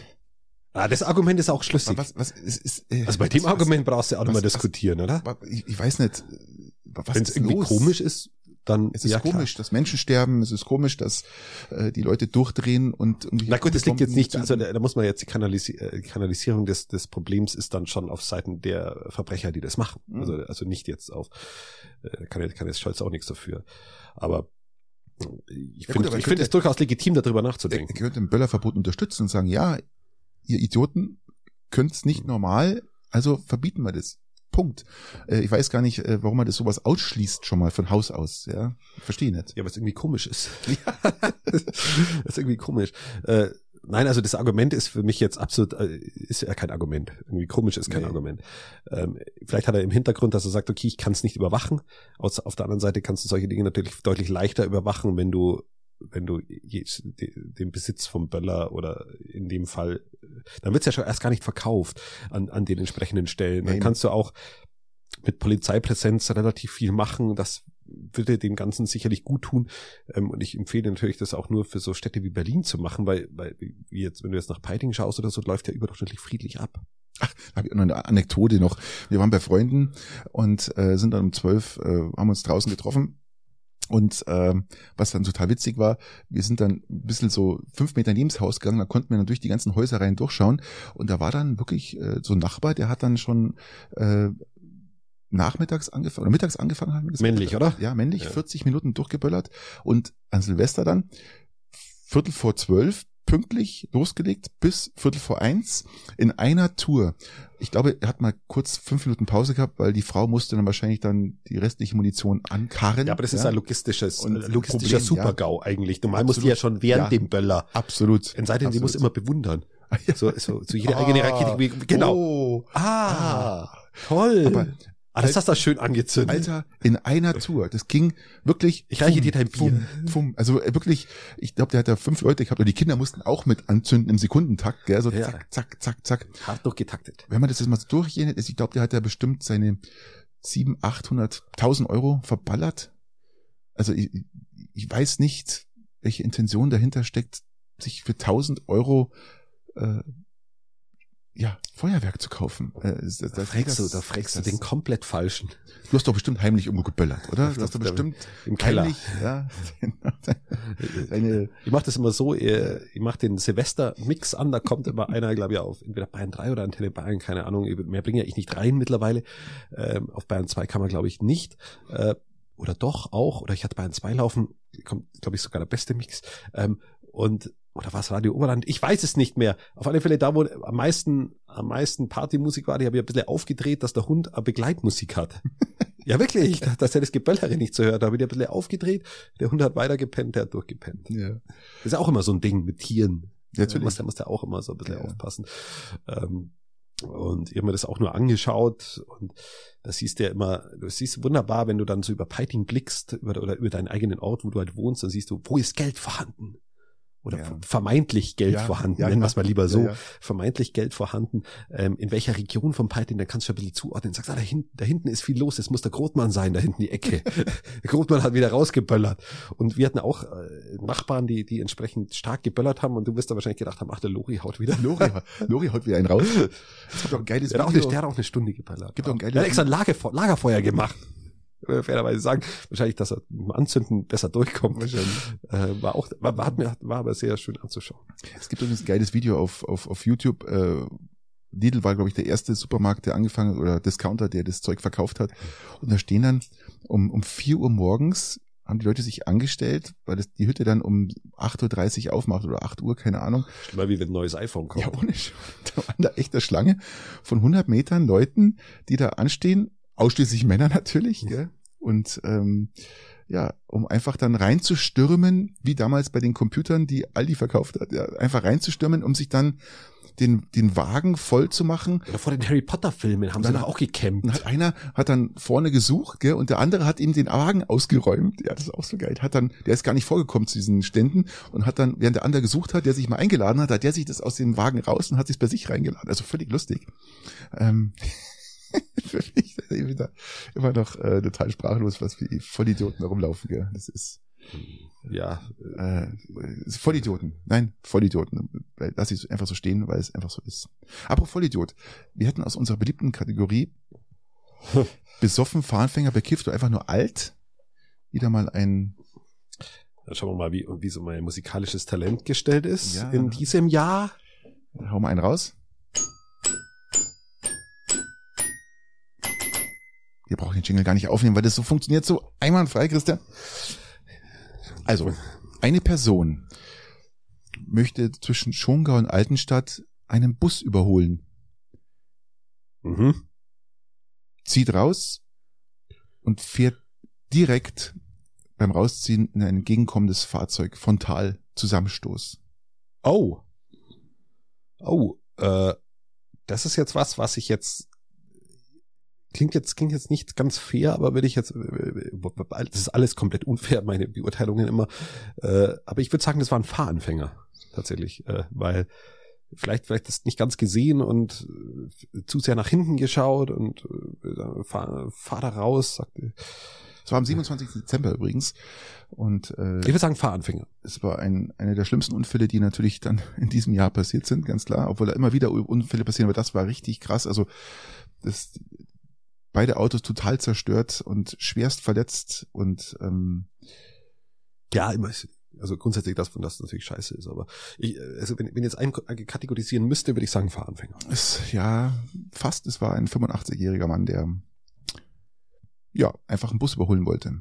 Ah, das Argument ist auch schlüssig. Was, was, ist, ist, äh, also bei was, dem was, Argument brauchst du auch was, nochmal was, diskutieren, oder? Ich, ich weiß nicht. Wenn es irgendwie los? komisch ist, dann es ist ja, komisch, klar. Dass Menschen sterben, es ist komisch, dass äh, die Leute durchdrehen und irgendwie. Na gut, das liegt jetzt nicht, also da, da muss man jetzt die Kanalisi- äh, Kanalisierung des des Problems ist dann schon auf Seiten der Verbrecher, die das machen. Mhm. Also also nicht jetzt auf, äh, kann kann jetzt Scholz auch nichts dafür. Aber ich ja, finde ich finde es durchaus legitim, darüber nachzudenken. Er könnte ein Böllerverbot unterstützen und sagen, ja, ihr Idioten könnt es nicht mhm. normal, also verbieten wir das. Punkt. Äh, ich weiß gar nicht, äh, warum man das sowas ausschließt schon mal von Haus aus. Ja, ich verstehe nicht. Ja, was irgendwie komisch ist. Das ist irgendwie komisch. Äh, nein, also das Argument ist für mich jetzt absolut, äh, ist ja kein Argument. Irgendwie komisch ist kein nee. Argument. Ähm, vielleicht hat er im Hintergrund, dass er sagt, okay, ich kann es nicht überwachen. Aus, auf der anderen Seite kannst du solche Dinge natürlich deutlich leichter überwachen, wenn du wenn du den Besitz vom Böller oder in dem Fall, dann wird's ja schon erst gar nicht verkauft an, an den entsprechenden Stellen. Dann kannst du auch mit Polizeipräsenz relativ viel machen. Das würde dem Ganzen sicherlich gut tun. Und ich empfehle natürlich, das auch nur für so Städte wie Berlin zu machen, weil, weil wie jetzt, wenn du jetzt nach Peiting schaust oder so, läuft ja überdurchschnittlich friedlich ab. Ach, da habe ich noch eine Anekdote noch. Wir waren bei Freunden und äh, sind dann um zwölf, äh, haben uns draußen getroffen. Und ähm, was dann total witzig war, wir sind dann ein bisschen so fünf Meter neben das Haus gegangen, da konnten wir dann durch die ganzen Häuserreihen durchschauen, und da war dann wirklich äh, so ein Nachbar, der hat dann schon äh, nachmittags angefangen, oder mittags angefangen. Haben wir gesagt, männlich, oder? Ja, männlich, ja. vierzig Minuten durchgeböllert, und an Silvester dann Viertel vor zwölf pünktlich losgelegt bis Viertel vor eins in einer Tour. Ich glaube, er hat mal kurz fünf Minuten Pause gehabt, weil die Frau musste dann wahrscheinlich dann die restliche Munition ankarren. Ja, aber das ja. ist ein logistisches, und logistischer Problem, Super-GAU ja. eigentlich. Normal Absolut. muss die ja schon während ja. dem Böller. Absolut. Es sei denn, sie muss immer bewundern. Ja. So, so, so jede ah. eigene Rakete. Genau. Oh. Ah. ah. Toll. Aber Ah, das hast du schön angezündet. Alter, in einer Tour. Das ging wirklich. Ich reiche dir dein Bier. Pum, pum. Also wirklich, ich glaube, der hat da fünf Leute gehabt, und die Kinder mussten auch mit anzünden im Sekundentakt, gell? So ja. zack, zack, zack, zack. Hart durchgetaktet. Wenn man das jetzt mal so durchgehen, ich glaube, der hat ja bestimmt seine sieben, achthunderttausend Euro verballert. Also ich, ich weiß nicht, welche Intention dahinter steckt, sich für tausend Euro äh, ja, Feuerwerk zu kaufen. Äh, das, das, da fragst du, da fragst du den komplett Falschen. Du hast doch bestimmt heimlich irgendwo geböllert, oder? Du hast doch bestimmt im Keller. Heimlich, ja, eine, ich mache das immer so, ich mache den Silvester-Mix an, da kommt immer einer, glaube ich, auf entweder Bayern drei oder Antenne Bayern, keine Ahnung, mehr bringe ich nicht rein mittlerweile. Ähm, auf Bayern zwei kann man, glaube ich, nicht. Äh, oder doch auch, oder ich hatte Bayern zwei laufen, kommt, glaube ich, sogar der beste Mix. Ähm, und oder war es Radio Oberland? Ich weiß es nicht mehr. Auf alle Fälle da, wo am meisten am meisten Partymusik war, die habe ich ein bisschen aufgedreht, dass der Hund eine Begleitmusik hat. Ja, wirklich, dass er das Geböllere nicht so hört. Da habe ich ein bisschen aufgedreht, der Hund hat weiter gepennt, der hat durchgepennt. Ja. Das ist auch immer so ein Ding mit Tieren. Ja, natürlich. Da muss der auch immer so ein bisschen ja. aufpassen. Ähm, und ich habe mir das auch nur angeschaut und da siehst du ja immer, du siehst wunderbar, wenn du dann so über Peiting blickst über, oder über deinen eigenen Ort, wo du halt wohnst, dann siehst du, wo ist Geld vorhanden? Oder ja. vermeintlich Geld ja, vorhanden, ja, nennen wir es mal lieber so, ja, ja. vermeintlich Geld vorhanden, ähm, in welcher Region vom Peiting, dann kannst du ein bisschen zuordnen, sagst, ah, da hinten, da hinten ist viel los, das muss der Grotmann sein, da hinten die Ecke. Der Grotmann hat wieder rausgeböllert. Und wir hatten auch äh, Nachbarn, die die entsprechend stark geböllert haben und du wirst da wahrscheinlich gedacht haben, ach, der Lori haut wieder. Lori, Lori haut wieder einen raus. Es gibt doch ein geiles der Video. Auch eine, der hat auch eine Stunde geböllert. Gibt auch ein geiles der hat extra ein Lagerfeuer, Lagerfeuer gemacht. Fairerweise sagen, wahrscheinlich, dass er im Anzünden besser durchkommt. Wahrscheinlich. Äh, war auch, war, war, war aber sehr schön anzuschauen. Es gibt übrigens ein geiles Video auf, auf, auf YouTube. Äh, Lidl war, glaube ich, der erste Supermarkt, der angefangen hat, oder Discounter, der das Zeug verkauft hat. Und da stehen dann um, um vier Uhr morgens, haben die Leute sich angestellt, weil das die Hütte dann um acht Uhr dreißig aufmacht oder acht Uhr, keine Ahnung. Schlimmer wie wenn ein neues iPhone kommt. Ja, ohne Sch- Da waren da echt eine Schlange von hundert Metern Leuten, die da anstehen. Ausschließlich Männer natürlich, gell? Und ähm, ja, um einfach dann reinzustürmen, wie damals bei den Computern, die Aldi verkauft hat, ja, einfach reinzustürmen, um sich dann den den Wagen voll zu machen. Oder vor den Harry Potter Filmen haben sie doch auch gecampt. Und hat einer hat dann vorne gesucht, gell, und der andere hat ihm den Wagen ausgeräumt. Ja, das ist auch so geil. Hat dann, der ist gar nicht vorgekommen zu diesen Ständen und hat dann, während der andere gesucht hat, der sich mal eingeladen hat, hat der sich das aus dem Wagen raus und hat sich bei sich reingeladen. Also völlig lustig. Ähm, für mich wieder immer noch äh, total sprachlos, was wie Vollidioten da rumlaufen, gell. Das ist ja äh, ist Vollidioten. Nein, Vollidioten. Lass ich einfach so stehen, weil es einfach so ist. Apropos Vollidiot. Wir hätten aus unserer beliebten Kategorie besoffen, Fahranfänger, bekifft oder einfach nur alt wieder mal ein. Dann schauen wir mal, wie, wie so mein musikalisches Talent gestellt ist ja, in diesem Jahr. Hau mal einen raus. Wir brauchen den Jingle gar nicht aufnehmen, weil das so funktioniert so einwandfrei, Christian. Also, eine Person möchte zwischen Schongau und Altenstadt einen Bus überholen. Mhm. Zieht raus und fährt direkt beim Rausziehen in ein entgegenkommendes Fahrzeug, frontal, Zusammenstoß. Oh. Oh, äh, das ist jetzt was, was ich jetzt Klingt jetzt, klingt jetzt nicht ganz fair, aber würde ich jetzt, das ist alles komplett unfair, meine Beurteilungen immer, äh, aber ich würde sagen, das war ein Fahranfänger, tatsächlich, äh, weil vielleicht, vielleicht das nicht ganz gesehen und äh, zu sehr nach hinten geschaut und äh, fahr, fahr da raus, sagte. Es war am siebenundzwanzigsten Dezember übrigens und äh, ich würde sagen Fahranfänger. Es war ein einer der schlimmsten Unfälle, die natürlich dann in diesem Jahr passiert sind, ganz klar, obwohl da immer wieder Unfälle passieren, aber das war richtig krass, also das beide Autos total zerstört und schwerst verletzt und ähm, ja, immer, also grundsätzlich das, von das natürlich scheiße ist, aber ich, also wenn, wenn jetzt einen kategorisieren müsste, würde ich sagen Fahranfänger. Es, ja, fast, es war ein fünfundachtzigjähriger Mann, der ja, einfach einen Bus überholen wollte.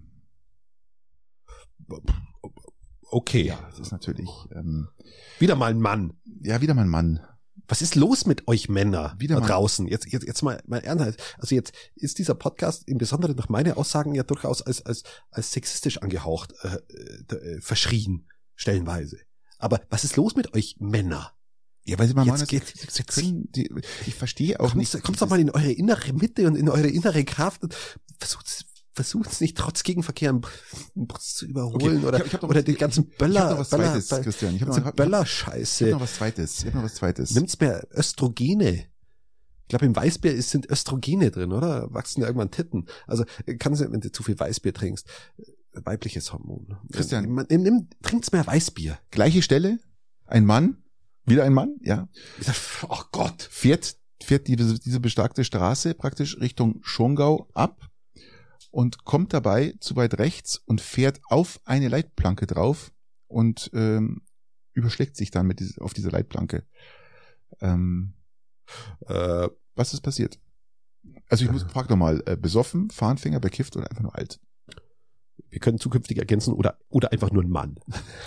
Okay. Ja, das ist natürlich ähm, wieder mal ein Mann. Ja, wieder mal ein Mann. Was ist los mit euch Männer Wieder da mal. draußen? Jetzt, jetzt, jetzt mal, mal ernsthaft. Also jetzt ist dieser Podcast im Besonderen nach meinen Aussagen ja durchaus als, als, als sexistisch angehaucht, äh, äh, verschrien, stellenweise. Aber was ist los mit euch Männer? Ja, weil sie mal Jetzt meinen, geht- sie können, die, ich verstehe auch Kommt, nicht. kommt doch mal in eure innere Mitte und in eure innere Kraft und versucht versucht es nicht trotz Gegenverkehr einen Bus zu überholen. Okay, oder, ich hab- ich hab noch oder was- die ganzen ich Böller, hab noch was Böller, Zweites, Böller, Christian. Ich hab noch- ganze hab- Böllerscheiße. Ich hab noch was Zweites. Ich hab noch was Zweites. Nimmt's mehr Östrogene. Ich glaube, im Weißbier ist, sind Östrogene drin, oder? Wachsen ja irgendwann Titten. Also kannst du, wenn du zu viel Weißbier trinkst, weibliches Hormon. Christian. Nimm, nimm, nimm, trinkt's mehr Weißbier. Gleiche Stelle, ein Mann Wieder ein Mann, ja. Oh Gott. Fährt, fährt diese, diese besagte Straße praktisch Richtung Schongau ab und kommt dabei zu weit rechts und fährt auf eine Leitplanke drauf und ähm, überschlägt sich dann mit diese, auf diese Leitplanke. Ähm, äh, was ist passiert? Also ich muss frag doch mal, äh, besoffen, Fahrenfänger, bekifft oder einfach nur alt? Wir können zukünftig ergänzen oder oder einfach nur ein Mann.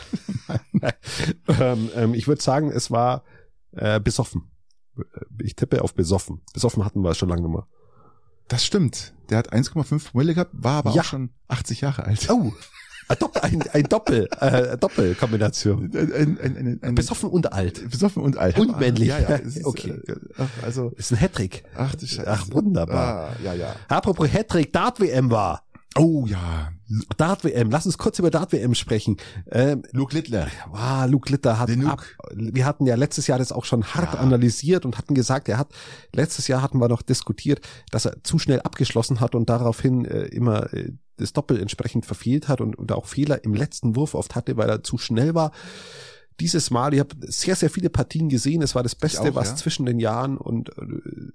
ähm, ähm, ich würde sagen, es war äh, besoffen. Ich tippe auf besoffen. Besoffen hatten wir schon lange nicht mehr. Das stimmt. Der hat eins Komma fünf Promille gehabt, war aber ja. auch schon achtzig Jahre alt. Oh, ein Doppel, ein, ein Doppel, äh, Doppelkombination. Ein, ein, ein, ein, ein, besoffen und alt. Besoffen und alt. Und männlich. Ja, ja. Ist, okay. Äh, ach, also ist ein Hattrick. Ach, du Scheiße. Ach, wunderbar. Ah, ja, ja. Apropos Hattrick, Dart-W M war. Oh ja. Dart-W M, lass uns kurz über Dart-W M sprechen. Ähm, Luke Littler. Wow, Luke Littler hat ab, wir hatten ja letztes Jahr das auch schon hart ja. analysiert und hatten gesagt, er hat, letztes Jahr hatten wir noch diskutiert, dass er zu schnell abgeschlossen hat und daraufhin äh, immer äh, das Doppel entsprechend verfehlt hat und, und auch Fehler im letzten Wurf oft hatte, weil er zu schnell war. Dieses Mal, ich habe sehr, sehr viele Partien gesehen, es war das Beste, auch, was ja. zwischen den Jahren und äh,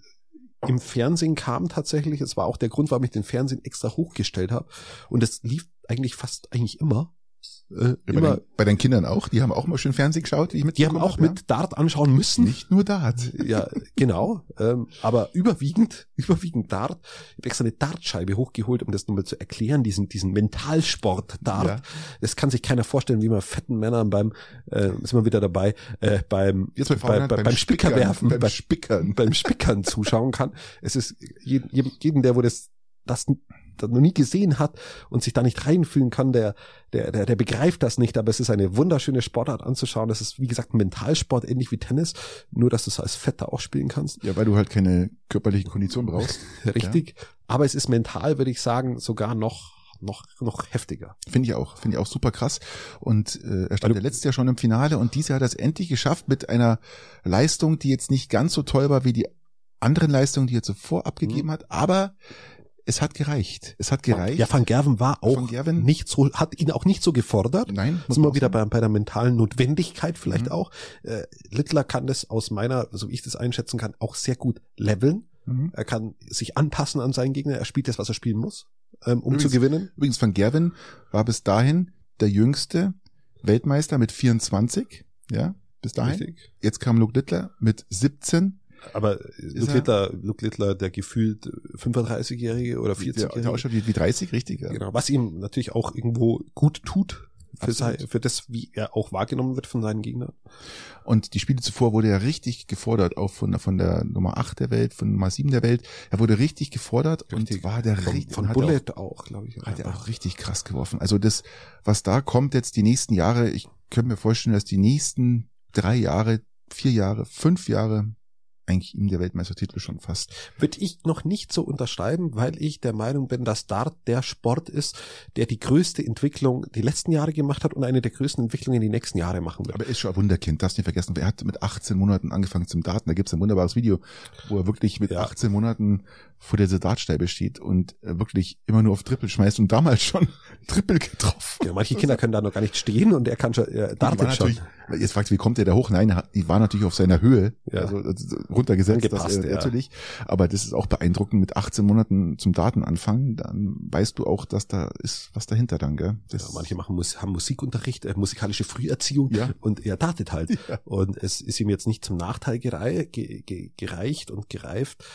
im Fernsehen kam tatsächlich. Es war auch der Grund, warum ich den Fernsehen extra hochgestellt habe. Und es lief eigentlich fast eigentlich immer. Äh, ja, bei, immer den, bei den Kindern auch? Die haben auch mal schön Fernsehen geschaut? Die, ich die haben auch mit ja? Dart anschauen müssen. Nicht nur Dart. Ja, genau. Ähm, aber überwiegend, überwiegend Dart. Ich habe extra eine Dartscheibe hochgeholt, um das nochmal zu erklären, diesen diesen Mentalsport Dart. Ja. Das kann sich keiner vorstellen, wie man fetten Männern beim, äh, sind wir wieder dabei, äh, beim, Jetzt bei, bei, bei, beim Spicker werfen, beim Spickern, beim Spickern zuschauen kann. Es ist jeden, jeden der, wo das, das das noch nie gesehen hat und sich da nicht reinfühlen kann, der, der, der, der begreift das nicht, aber es ist eine wunderschöne Sportart anzuschauen. Das ist, wie gesagt, ein Mentalsport, ähnlich wie Tennis, nur, dass du es als Fetter auch spielen kannst. Ja, weil du halt keine körperliche Kondition brauchst. Richtig. Ja. Aber es ist mental, würde ich sagen, sogar noch, noch, noch heftiger. Finde ich auch, finde ich auch super krass. Und, äh, er stand ja letztes Jahr schon im Finale und dieses Jahr hat er es endlich geschafft mit einer Leistung, die jetzt nicht ganz so toll war wie die anderen Leistungen, die er zuvor abgegeben mhm. hat, aber es hat gereicht. Es hat gereicht. Ja, Van Gerwen war auch Gerwen, nicht so, hat ihn auch nicht so gefordert. Nein. Sind wir wieder bei, bei der mentalen Notwendigkeit vielleicht mhm. auch. Äh, Littler kann das aus meiner, so wie ich das einschätzen kann, auch sehr gut leveln. Mhm. Er kann sich anpassen an seinen Gegner. Er spielt das, was er spielen muss, ähm, um übrigens, zu gewinnen. Übrigens, Van Gerwen war bis dahin der jüngste Weltmeister mit vierundzwanzig. Ja, bis dahin. Richtig. Jetzt kam Luke Littler mit siebzehn. Aber Luke Littler, Luke Littler, der gefühlt fünfunddreißigjährige oder vierzigjährige. Der auch schon wie dreißig, richtig. Ja. Genau, was ihm natürlich auch irgendwo gut tut für, sein, für das, wie er auch wahrgenommen wird von seinen Gegnern. Und die Spiele zuvor wurde er richtig gefordert, auch von der, von der Nummer acht der Welt, von Nummer sieben der Welt. Er wurde richtig gefordert richtig. und war der von, richtig. Von Bullet auch, auch glaube ich. Hat er auch richtig krass geworfen. Also das, was da kommt jetzt die nächsten Jahre, ich könnte mir vorstellen, dass die nächsten drei Jahre, vier Jahre, fünf Jahre eigentlich ihm der Weltmeistertitel schon fast. Würde ich noch nicht so unterschreiben, weil ich der Meinung bin, dass Dart der Sport ist, der die größte Entwicklung die letzten Jahre gemacht hat und eine der größten Entwicklungen die nächsten Jahre machen wird. Aber er ist schon ein Wunderkind, darfst nicht vergessen. Er hat mit achtzehn Monaten angefangen zum Darten. Da gibt's ein wunderbares Video, wo er wirklich mit ja. achtzehn Monaten vor dieser Dartscheibe steht und wirklich immer nur auf Triple schmeißt und damals schon Triple getroffen. Ja, manche Kinder können da noch gar nicht stehen und er kann schon, er dartet schon. Jetzt fragst du, wie kommt der da hoch? Nein, die war natürlich auf seiner Höhe, ja. also, also runtergesetzt, Gepasst, das, äh, ja. natürlich. Aber das ist auch beeindruckend, mit achtzehn Monaten zum Daten anfangen, dann weißt du auch, dass da ist was dahinter dann, gell? Das ja, manche machen haben Musikunterricht, äh, musikalische Früherziehung ja. und er datet halt. Ja. Und es ist ihm jetzt nicht zum Nachteil gerei ge ge gereicht und gereift.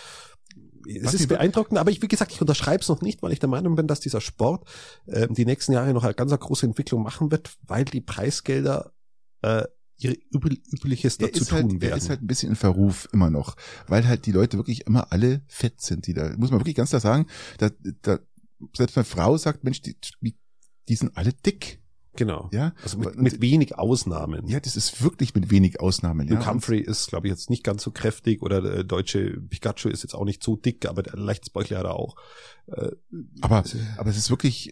Es was ist beeindruckend, aber ich, wie gesagt, ich unterschreibe es noch nicht, weil ich der Meinung bin, dass dieser Sport äh, die nächsten Jahre noch eine ganz große Entwicklung machen wird, weil die Preisgelder äh, ihre Übel, Übliches dazu tun halt, werden. Er ist halt ein bisschen in Verruf immer noch, weil halt die Leute wirklich immer alle fett sind, die da, muss man wirklich ganz klar sagen, da, da, selbst eine Frau sagt, Mensch, die, die sind alle dick. Genau. Ja, also mit, mit wenig Ausnahmen. Ja, das ist wirklich mit wenig Ausnahmen. Luke ja. Humphrey ist, glaube ich, jetzt nicht ganz so kräftig oder der deutsche Pikachu ist jetzt auch nicht so dick, aber der leichtes Bäuchlein hat er auch. Äh, aber, aber es ist wirklich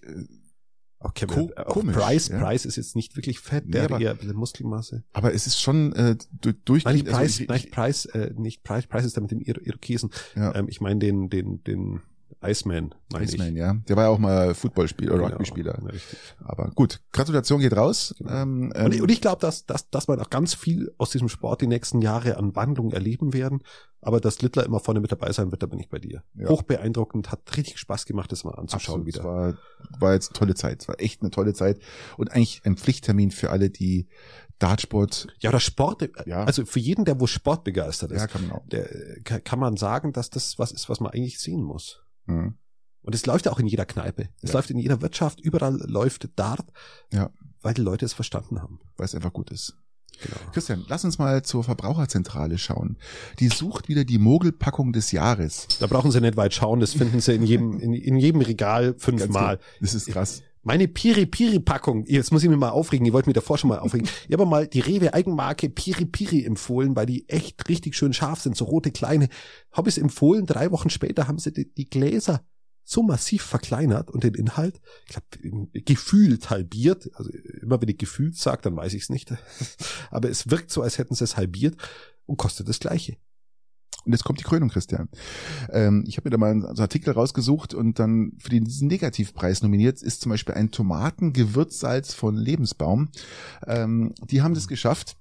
okay, ko auch komisch. Price, ja. Price ist jetzt nicht wirklich fett, nee, der aber, hat eher eine Muskelmasse. Aber es ist schon äh, durchgehend. Nein, Price, also ich, nicht Price, äh, nicht Price, Price ist da mit dem Ir Irokesen. Ja. Ähm, ich meine den, den, den Iceman, meine Iceman, ich. ja. Der war ja auch mal Footballspieler oder Genau, Rugby-Spieler. richtig. Aber gut, Gratulation geht raus. Genau. Ähm, Und, ähm, und ich glaube, dass, dass, dass wir noch ganz viel aus diesem Sport die nächsten Jahre an Wandlung erleben werden. Aber dass Littler immer vorne mit dabei sein wird, da bin ich bei dir. Ja. Hochbeeindruckend, hat richtig Spaß gemacht, das mal anzuschauen absolut, wieder. es war, war jetzt eine tolle Zeit. Es war echt eine tolle Zeit. Und eigentlich ein Pflichttermin für alle, die Dartsport. Ja, oder Sport, Ja. also für jeden, der wo Sport begeistert ist, Ja, kann man auch. der, kann, kann man sagen, dass das was ist, was man eigentlich sehen muss. Mhm. Und es läuft ja auch in jeder Kneipe. Es Ja. läuft in jeder Wirtschaft, überall läuft Dart, Ja, weil die Leute es verstanden haben. weil es einfach gut ist. Genau. Christian, lass uns mal zur Verbraucherzentrale schauen. Die sucht wieder die Mogelpackung des Jahres. Da brauchen Sie nicht weit schauen, das finden Sie in jedem, in, in jedem Regal fünfmal. Das ist krass. Meine Piri-Piri-Packung, jetzt muss ich mich mal aufregen, ihr wollt mich davor schon mal aufregen. Ich habe mal die Rewe-Eigenmarke Piri-Piri empfohlen, weil die echt richtig schön scharf sind, so rote kleine. Habe ich es empfohlen, drei Wochen später haben sie die, die Gläser so massiv verkleinert und den Inhalt, ich glaube, gefühlt halbiert. Also immer wenn ich gefühlt sage, dann weiß ich es nicht. Aber es wirkt so, als hätten sie es halbiert und kostet das Gleiche. Und jetzt kommt die Krönung, Christian. Ähm, ich habe mir da mal einen Artikel rausgesucht und dann für diesen Negativpreis nominiert ist zum Beispiel ein Tomaten-Gewürzsalz von Lebensbaum. Ähm, die haben das geschafft.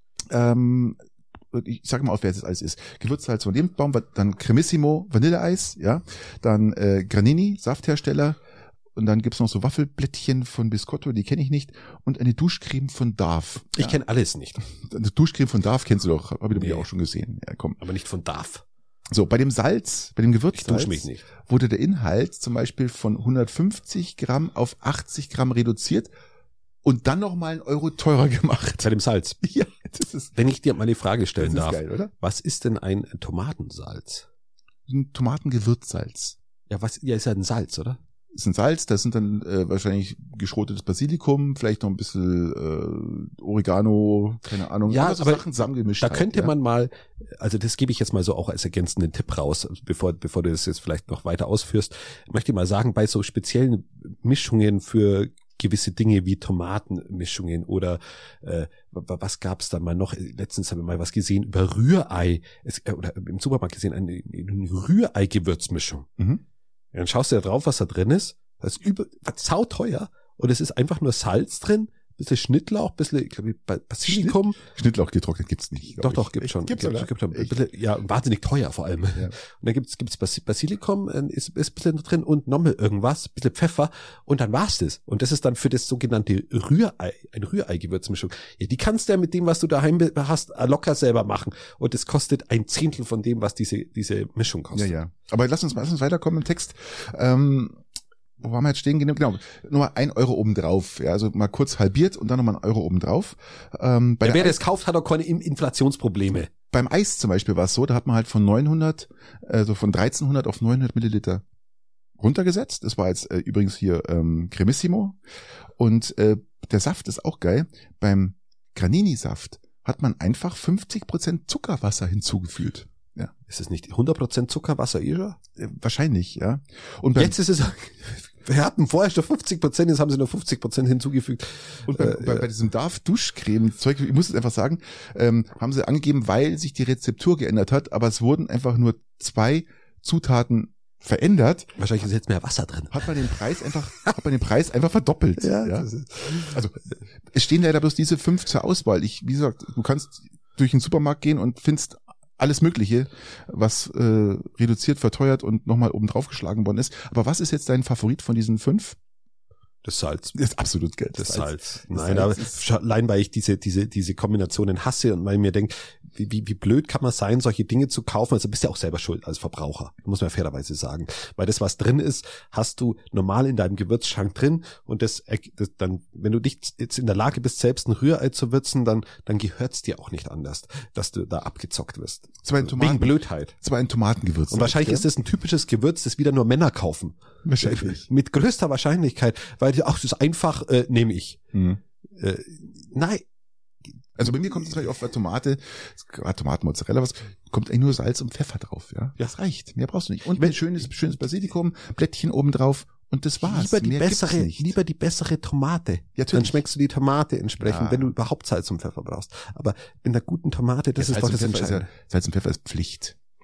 Ähm, ich sage mal auf, wer das alles ist. Gewürzsalz von Lebensbaum, dann Cremissimo, Vanilleeis, ja, dann äh, Granini, Safthersteller. Und dann gibt's noch so Waffelblättchen von Biscotto, die kenne ich nicht. Und eine Duschcreme von Darf. Ich ja. kenne alles nicht. Eine Duschcreme von Darf kennst du doch, habe ich nee. auch schon gesehen. Ja, komm. Aber nicht von Darf. So, bei dem Salz, bei dem Gewürzsalz ich mich nicht. wurde der Inhalt zum Beispiel von hundertfünfzig Gramm auf achtzig Gramm reduziert und dann nochmal einen Euro teurer gemacht. Bei dem Salz. Ja, das ist, wenn ich dir mal eine Frage stellen das ist darf. Geil, oder? Was ist denn ein Tomatensalz? Ein Tomatengewürzsalz. Ja, was, ja, ist ja ein Salz, oder? Ist ein Salz, das sind dann äh, wahrscheinlich geschrotetes Basilikum, vielleicht noch ein bisschen äh, Oregano, keine Ahnung, ja, so aber Sachen zusammengemischt. Da halt, könnte ja. man mal, also das gebe ich jetzt mal so auch als ergänzenden Tipp raus, bevor bevor du das jetzt vielleicht noch weiter ausführst, möchte ich mal sagen, bei so speziellen Mischungen für gewisse Dinge wie Tomatenmischungen oder äh, was gab's da mal noch? Letztens habe ich mal was gesehen über Rührei, es, äh, oder im Supermarkt gesehen, eine, eine Rührei-Gewürzmischung. Mhm. Ja, dann schaust du da drauf, was da drin ist. Das ist über, sauteuer. Und es ist einfach nur Salz drin, bisschen Schnittlauch, bisschen, ich glaube, Basilikum. Schnitt, Schnittlauch getrocknet gibt's nicht. Doch, ich. doch, gibt's schon. Gibt's, gibt, oder? gibt schon. Bisschen, ja, wahnsinnig teuer vor allem. Ja. Und dann gibt's, gibt's Basilikum, ist, ist ein bisschen drin und nochmal irgendwas, ein bisschen Pfeffer und dann war's das. Und das ist dann für das sogenannte Rührei, eine Rührei-Gewürzmischung. Ja, die kannst du ja mit dem, was du daheim hast, locker selber machen. Und das kostet ein Zehntel von dem, was diese, diese Mischung kostet. Ja, ja. Aber lass uns, lass uns weiterkommen im Text. Ähm, wo waren wir jetzt stehen? Genau, nochmal ein Euro obendrauf. Ja, also mal kurz halbiert und dann nochmal ein Euro obendrauf. Ähm, bei ja, der wer Eis, das kauft, hat auch keine Inflationsprobleme. Beim Eis zum Beispiel war es so, da hat man halt von neunhundert, also von dreizehnhundert auf neunhundert Milliliter runtergesetzt. Das war jetzt äh, übrigens hier ähm, Cremissimo. Und äh, der Saft ist auch geil. Beim Granini-Saft hat man einfach fünfzig Prozent Zuckerwasser hinzugefügt. Ja. Ist es nicht hundert Prozent Zuckerwasser, Ira? Äh, wahrscheinlich, ja. Und beim, Jetzt ist es, wir hatten vorher schon fünfzig Prozent, jetzt haben sie nur fünfzig Prozent hinzugefügt. Und bei, äh, bei, bei diesem Darf-Duschcreme-Zeug, ich muss es einfach sagen, ähm, haben sie angegeben, weil sich die Rezeptur geändert hat, aber es wurden einfach nur zwei Zutaten verändert. Wahrscheinlich ist jetzt mehr Wasser drin. Hat man den Preis einfach, hat man den Preis einfach verdoppelt. Ja, ja. das ist- Also es stehen leider bloß diese fünf zur Auswahl. Ich, wie gesagt, du kannst durch den Supermarkt gehen und findest alles Mögliche, was äh, reduziert, verteuert und nochmal oben drauf geschlagen worden ist. Aber was ist jetzt dein Favorit von diesen fünf? Das Salz. Das ist absolut geil. Das Salz. Das Nein, Salz aber ist- scha- allein weil ich diese diese diese Kombinationen hasse und weil ich mir denke, wie, wie, wie blöd kann man sein, solche Dinge zu kaufen? Also bist du ja auch selber schuld als Verbraucher, muss man fairerweise sagen. Weil das, was drin ist, hast du normal in deinem Gewürzschrank drin und das, das dann, wenn du dich jetzt in der Lage bist, selbst ein Rührei zu würzen, dann dann gehört's dir auch nicht anders, dass du da abgezockt wirst. Zwar ein Wegen Tomaten, Blödheit. zwar ein Tomatengewürz. Und wahrscheinlich ist das ein typisches Gewürz, das wieder nur Männer kaufen. Wahrscheinlich. Mit größter Wahrscheinlichkeit, weil die, ach, das ist einfach, äh, nehme ich. Mhm. Äh, nein, Also bei mir kommt es zum Beispiel auf bei Tomate, gerade Tomatenmozzarella, was kommt eigentlich nur Salz und Pfeffer drauf, ja. Das reicht. Mehr brauchst du nicht. Und ein schönes, schönes Basilikum, Blättchen oben drauf und das war's. lieber die Mehr gibt's bessere, nicht. lieber die bessere Tomate. Ja, natürlich. Dann schmeckst du die Tomate entsprechend, Ja. wenn du überhaupt Salz und Pfeffer brauchst. Aber in der guten Tomate, das Ja, ist doch Salz das und Pfeffer ist ja, Entscheidende. Salz und Pfeffer ist Pflicht.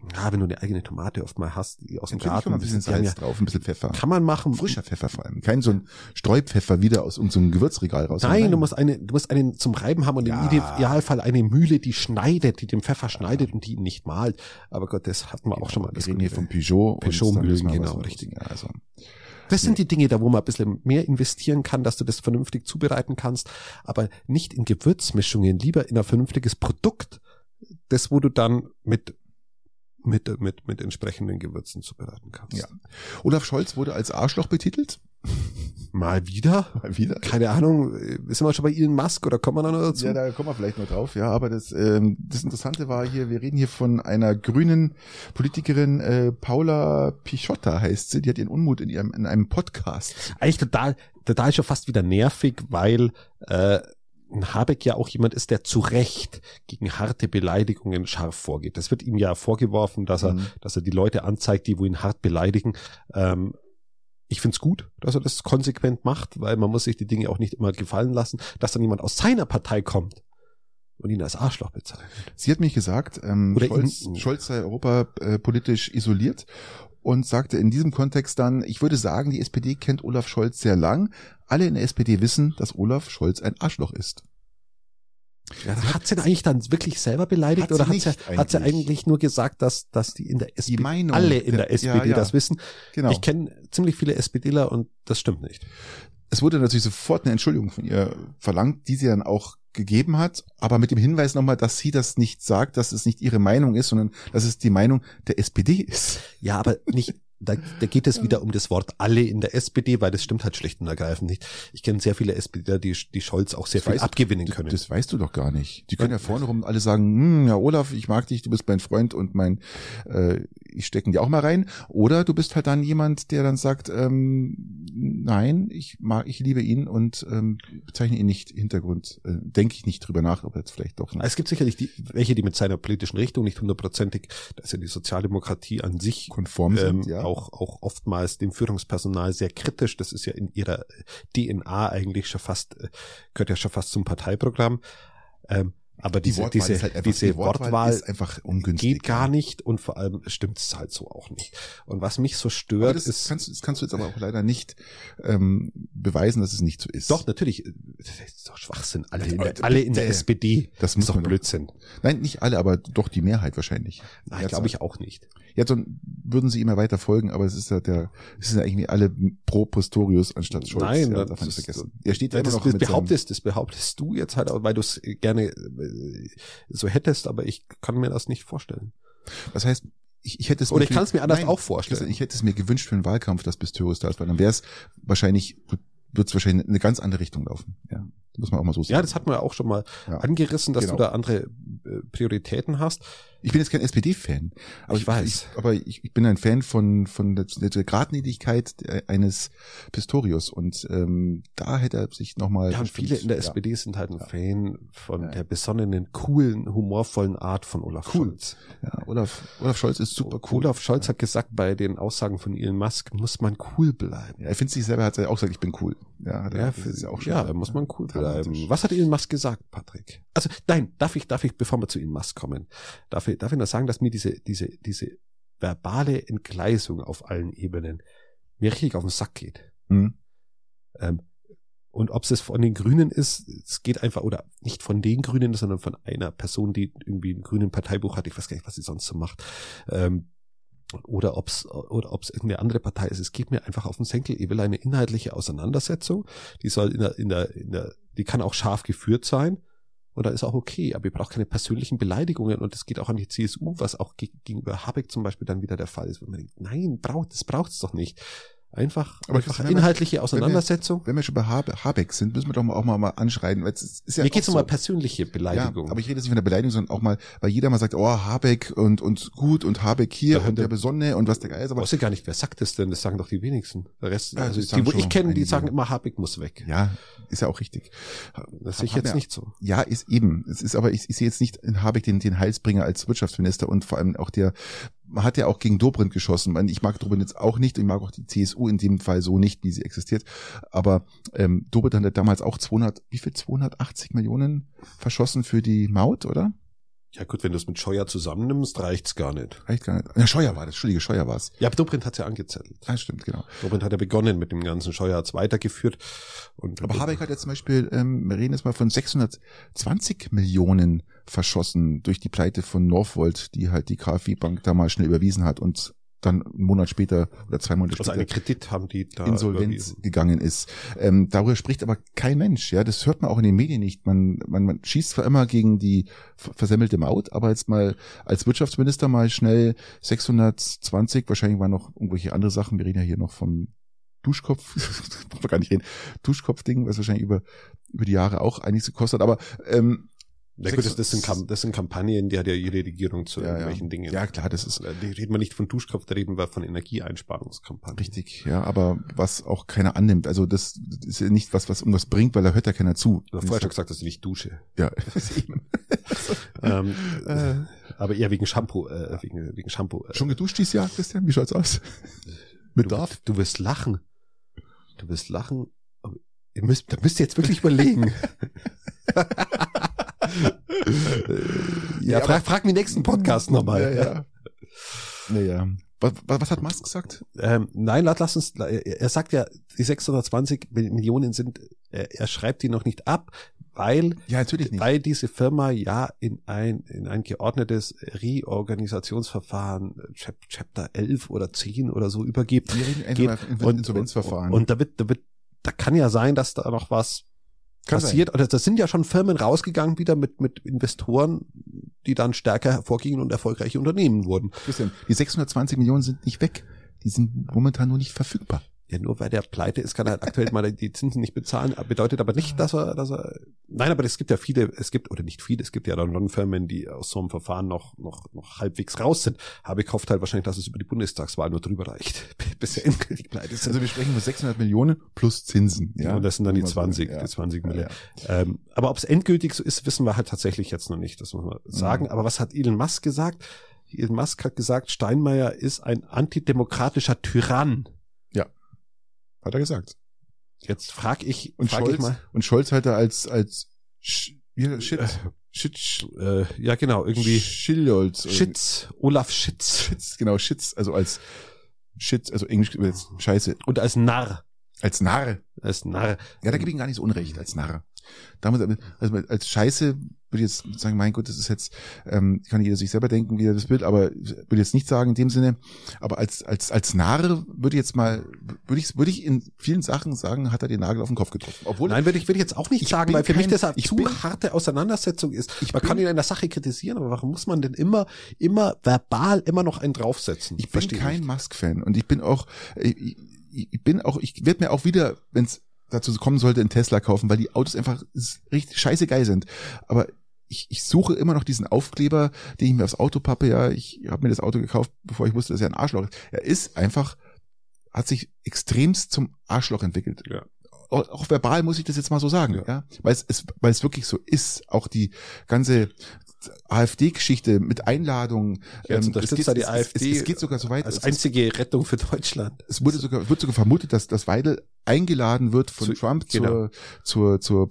Ja, wenn du eine eigene Tomate oft mal hast, die aus dem Natürlich Garten. kann man ein bisschen Salz ja, drauf, ein bisschen Pfeffer. Kann man machen. Frischer Pfeffer vor allem. Kein so ein Streupfeffer wieder aus unserem Gewürzregal raus. Nein, Nein, du musst eine, du musst einen zum Reiben haben und ja. im Idealfall eine Mühle, die schneidet, die den Pfeffer schneidet ja. und die ihn nicht malt. Aber Gott, das hatten wir genau. auch schon mal. Wir reden hier von Peugeot. Peugeot-Mühlen, genau, richtig. Ja, also. Das sind die Dinge, da wo man ein bisschen mehr investieren kann, dass du das vernünftig zubereiten kannst, aber nicht in Gewürzmischungen, lieber in ein vernünftiges Produkt, das wo du dann mit mit mit mit entsprechenden Gewürzen zubereiten kannst. Ja. Olaf Scholz wurde als Arschloch betitelt. Mal wieder? Mal wieder? Keine Ahnung, sind wir schon bei Elon Musk oder kommen wir da noch dazu? Ja, da kommen wir vielleicht noch drauf, ja, aber das ähm, das Interessante war hier, wir reden hier von einer grünen Politikerin, äh, Paula Pichotta heißt sie, die hat ihren Unmut in ihrem in einem Podcast. Eigentlich total, total schon fast wieder nervig, weil äh, Habeck ja auch jemand ist, der zu Recht gegen harte Beleidigungen scharf vorgeht. Das wird ihm ja vorgeworfen, dass er, mhm. dass er die Leute anzeigt, die wo ihn hart beleidigen. Ähm, Ich find's gut, dass er das konsequent macht, weil man muss sich die Dinge auch nicht immer gefallen lassen, dass dann jemand aus seiner Partei kommt und ihn als Arschloch bezeichnet. Sie hat mich gesagt, ähm, Scholz, Scholz sei europapolitisch isoliert und sagte in diesem Kontext dann, ich würde sagen, die S P D kennt Olaf Scholz sehr lang. Alle in der S P D wissen, dass Olaf Scholz ein Arschloch ist. Ja, hat sie denn eigentlich dann wirklich selber beleidigt hat oder hat sie, eigentlich. hat sie eigentlich nur gesagt, dass dass die in der S P D, die Meinung, alle in der, der S P D ja, ja. das wissen? Genau. Ich kenne ziemlich viele SPDler und das stimmt nicht. Es wurde natürlich sofort eine Entschuldigung von ihr verlangt, die sie dann auch gegeben hat, aber mit dem Hinweis nochmal, dass sie das nicht sagt, dass es nicht ihre Meinung ist, sondern dass es die Meinung der S P D ist. Ja, aber nicht Da, da geht es wieder um das Wort alle in der S P D, weil das stimmt halt schlicht und ergreifend nicht. Ich kenne sehr viele SPDler, die, die Scholz auch sehr das viel weißt, abgewinnen können. Das weißt du doch gar nicht. Die können ja, ja vorne rum alle sagen, hm, ja Olaf, ich mag dich, du bist mein Freund und mein, äh, ich stecken dir auch mal rein. Oder du bist halt dann jemand, der dann sagt, ähm, nein, ich mag, ich liebe ihn und ähm, bezeichne ihn nicht Hintergrund, äh, denke ich nicht drüber nach, aber jetzt vielleicht doch nicht. Es gibt sicherlich die, welche, die mit seiner politischen Richtung nicht hundertprozentig, da ist ja die Sozialdemokratie an sich konform sind, ähm, ja. auch, auch oftmals dem Führungspersonal sehr kritisch. Das ist ja in ihrer D N A eigentlich schon fast, gehört ja schon fast zum Parteiprogramm. Ähm, Aber die diese, Wortwahl diese, halt einfach, diese die Wortwahl, Wortwahl ist einfach ungünstig. Geht gar nicht und vor allem stimmt es halt so auch nicht. Und was mich so stört das ist... Kannst, das kannst du jetzt aber auch leider nicht ähm, beweisen, dass es nicht so ist. Doch, natürlich. Das ist doch Schwachsinn. Alle in der, alle in der S P D. Das ist doch Blödsinn. Doch. Nein, nicht alle, aber doch die Mehrheit wahrscheinlich. Nein, glaube ich auch nicht. Ja, dann würden sie immer weiter folgen, aber es ist ja der, es sind ja irgendwie alle pro Pistorius anstatt Scholz. Nein, ja, das, darf man nicht vergessen. Er steht ja immer das, noch das mit behauptest, das behauptest du jetzt halt, weil du es gerne so hättest, aber ich kann mir das nicht vorstellen. Das heißt, ich, ich hätte es Oder mir ich kann es mir anders nein, auch vorstellen. Ich hätte es mir gewünscht für den Wahlkampf, dass Pistorius da ist, weil dann wäre es wahrscheinlich, wird es wahrscheinlich in eine ganz andere Richtung laufen. Ja, muss man auch mal so sagen. Ja, das hat man ja auch schon mal ja. angerissen, dass genau. du da andere Prioritäten hast. Ich bin jetzt kein S P D-Fan, aber ich, ich weiß. Ich, aber ich, ich bin ein Fan von von der, der Gradlinigkeit eines Pistorius und ähm, da hätte er sich nochmal... Ja, und viele in der ja. S P D sind halt ein ja. Fan von ja. der besonnenen, coolen, humorvollen Art von Olaf cool. Scholz. Ja, Olaf, Olaf Scholz ist super cool. Olaf Scholz ja. hat gesagt, bei den Aussagen von Elon Musk muss man cool bleiben. Ja, er findet sich selber, hat er auch gesagt, ich bin cool. Ja, ja, das ist ja auch schon. Ja, da muss man cool bleiben. Was hat Elon Musk gesagt, Patrick? Also, nein, darf ich, darf ich, bevor wir zu Elon Musk kommen, darf ich, darf ich nur sagen, dass mir diese, diese, diese verbale Entgleisung auf allen Ebenen mir richtig auf den Sack geht. Mhm. Ähm, und ob es von den Grünen ist, es geht einfach, oder nicht von den Grünen, sondern von einer Person, die irgendwie ein grünen Parteibuch hat, ich weiß gar nicht, was sie sonst so macht, ähm, oder ob's oder ob's irgendeine andere Partei ist. Es geht mir einfach auf den Senkel. Ich will eine inhaltliche Auseinandersetzung. Die soll in der, in der, in der, die kann auch scharf geführt sein. Und da ist auch okay. Aber ihr braucht keine persönlichen Beleidigungen. Und das geht auch an die C S U, was auch gegenüber Habeck zum Beispiel dann wieder der Fall ist. Wo man denkt, nein, braucht, das braucht's doch nicht. Einfach, aber einfach eine inhaltliche wir, Auseinandersetzung. Wenn wir, wenn wir schon bei Habeck sind, müssen wir doch mal auch mal, mal anschreien. Weil es ist ja Mir geht es um eine persönliche Beleidigung. Ja, aber ich rede jetzt nicht von der Beleidigung, sondern auch mal, weil jeder mal sagt, oh, Habeck und, und gut und Habeck hier da und der Besonnene und was der Geil ist. Aber ich weiß ja gar nicht, wer sagt das denn? Das sagen doch die wenigsten. Der Rest, ja, also die, wo ich kenne, die sagen immer, Habeck muss weg. Ja, ist ja auch richtig. Das sehe ich jetzt nicht so. Ja, ist eben. Es ist aber, ich, ich sehe jetzt nicht in Habeck den, den Heilsbringer als Wirtschaftsminister und vor allem auch der, man hat ja auch gegen Dobrindt geschossen. Ich mag Dobrindt jetzt auch nicht. Ich mag auch die C S U in dem Fall so nicht, wie sie existiert. Aber ähm, Dobrindt hat damals auch zweihundert, wie viel? zweihundertachtzig Millionen verschossen für die Maut, oder? Ja gut, wenn du es mit Scheuer zusammennimmst, reicht's gar nicht. Reicht gar nicht. Ja, Scheuer war das, Entschuldige, Scheuer war es. Ja, aber Dobrindt hat's ja angezettelt. Ah, stimmt, genau. Dobrindt hat ja begonnen mit dem ganzen, Scheuer hat's weitergeführt. Und aber Habeck hat jetzt zum Beispiel, ähm, wir reden jetzt mal von sechshundertzwanzig Millionen verschossen durch die Pleite von Northvolt, die halt die KfW-Bank da mal schnell überwiesen hat und dann einen Monat später oder zwei Monate also später einen Kredit haben die da Insolvenz überwiesen. gegangen ist. Ähm, darüber spricht aber kein Mensch. Ja, das hört man auch in den Medien nicht. Man, man, man schießt zwar immer gegen die versemmelte Maut, aber jetzt mal als Wirtschaftsminister mal schnell sechshundertzwanzig, wahrscheinlich waren noch irgendwelche andere Sachen. Wir reden ja hier noch vom Duschkopf, brauchen wir gar nicht reden, Duschkopf-Ding, was wahrscheinlich über über die Jahre auch einiges gekostet. Aber ähm, ja gut, das, das, sind Kam- das sind Kampagnen, die hat ja jede Regierung zu ja, irgendwelchen ja. Dingen. Ja klar, das ist... Da reden wir nicht von Duschkopf, da reden wir von Energieeinsparungskampagnen. Richtig, ja, aber was auch keiner annimmt. Also das ist ja nicht was, was irgendwas bringt, weil da hört ja keiner zu. Du hast vorher schon gesagt, dass du nicht dusche. Ja. ähm, äh, aber eher wegen Shampoo. Äh, wegen, wegen Shampoo. Äh. Schon geduscht dieses Jahr, Christian? Wie schaut's aus? Mit du, Darf? Du wirst lachen. Du wirst lachen. Aber ihr müsst, da müsst ihr jetzt wirklich überlegen. ja, ja, frag, frag mich nächsten Podcast nochmal. Ja, ja. Naja. Was, was hat Musk gesagt? Ähm, nein, lass uns, er sagt ja, die sechshundertzwanzig Millionen sind, er, er schreibt die noch nicht ab, weil, ja, natürlich nicht. weil diese Firma ja in ein, in ein geordnetes Reorganisationsverfahren, Chapter elf oder zehn oder so übergibt. Wir reden geht, und, Insolvenzverfahren. Und, und da wird, da wird, da kann ja sein, dass da noch was Kann passiert. Sein. Oder das sind ja schon Firmen rausgegangen wieder mit mit Investoren, die dann stärker hervorgingen und erfolgreiche Unternehmen wurden. Christian, die sechshundertzwanzig Millionen sind nicht weg. Die sind momentan nur nicht verfügbar. Ja, nur weil der pleite ist, kann er halt aktuell mal die Zinsen nicht bezahlen. Bedeutet aber nicht, dass er, dass er, nein, aber es gibt ja viele, es gibt, oder nicht viele, es gibt ja dann Firmen, die aus so einem Verfahren noch, noch, noch halbwegs raus sind. Habeck hofft halt wahrscheinlich, dass es über die Bundestagswahl nur drüber reicht, bis er endgültig pleite ist. Also wir sprechen von sechshundert Millionen plus Zinsen. Ja, und das sind dann die zwanzig, ja. die zwanzig Millionen. Ja, ja. Ähm, aber ob es endgültig so ist, wissen wir halt tatsächlich jetzt noch nicht, das muss man sagen. Mhm. Aber was hat Elon Musk gesagt? Elon Musk hat gesagt, Steinmeier ist ein antidemokratischer Tyrann. Ja. Hat er gesagt. Jetzt frag ich, und frag Scholz, ich mal. Und Scholz hat er als, als, Sch, wie, Shit, äh, Shit, äh, ja genau, irgendwie. Schillolz. Schitz, Olaf Schitz. Schitz, genau, Schitz, also als Shit, also Englisch, Scheiße. Und als Narr. Als Narr. Als Narr. Ja, da gebe ich ihm gar nicht so Unrecht, als Narr. Damals, also als Scheiße würde ich jetzt sagen, mein Gott, das ist jetzt, ähm, kann jeder sich selber denken, wie er das will, aber würde ich jetzt nicht sagen in dem Sinne, aber als als als Narr würde ich jetzt mal, würde ich würde ich in vielen Sachen sagen, hat er den Nagel auf den Kopf getroffen. Obwohl Nein, würde ich würde ich jetzt auch nicht sagen, weil für kein, mich das eine zu bin, harte Auseinandersetzung ist. Ich man bin, kann ihn in der Sache kritisieren, aber warum muss man denn immer immer verbal immer noch einen draufsetzen? Ich bin kein Musk-Fan und ich bin auch ich, ich bin auch ich werde mir auch wieder, wenn es dazu kommen sollte, einen Tesla kaufen, weil die Autos einfach richtig scheiße geil sind. Aber ich, ich suche immer noch diesen Aufkleber, den ich mir aufs Auto pappe. Ja, ich habe mir das Auto gekauft, bevor ich wusste, dass er ein Arschloch ist. Er ist einfach, hat sich extremst zum Arschloch entwickelt. Ja. Auch, auch verbal muss ich das jetzt mal so sagen, ja, ja? Weil es, es, weil es wirklich so ist. Auch die ganze AfD-Geschichte mit Einladungen. Jetzt ähm, unterstützt da die es, AfD es, es geht sogar so weit. Als einzige Rettung für Deutschland. Es wurde sogar, wird sogar vermutet, dass, dass Weidel eingeladen wird von Zu, Trump zur, genau. zur, zur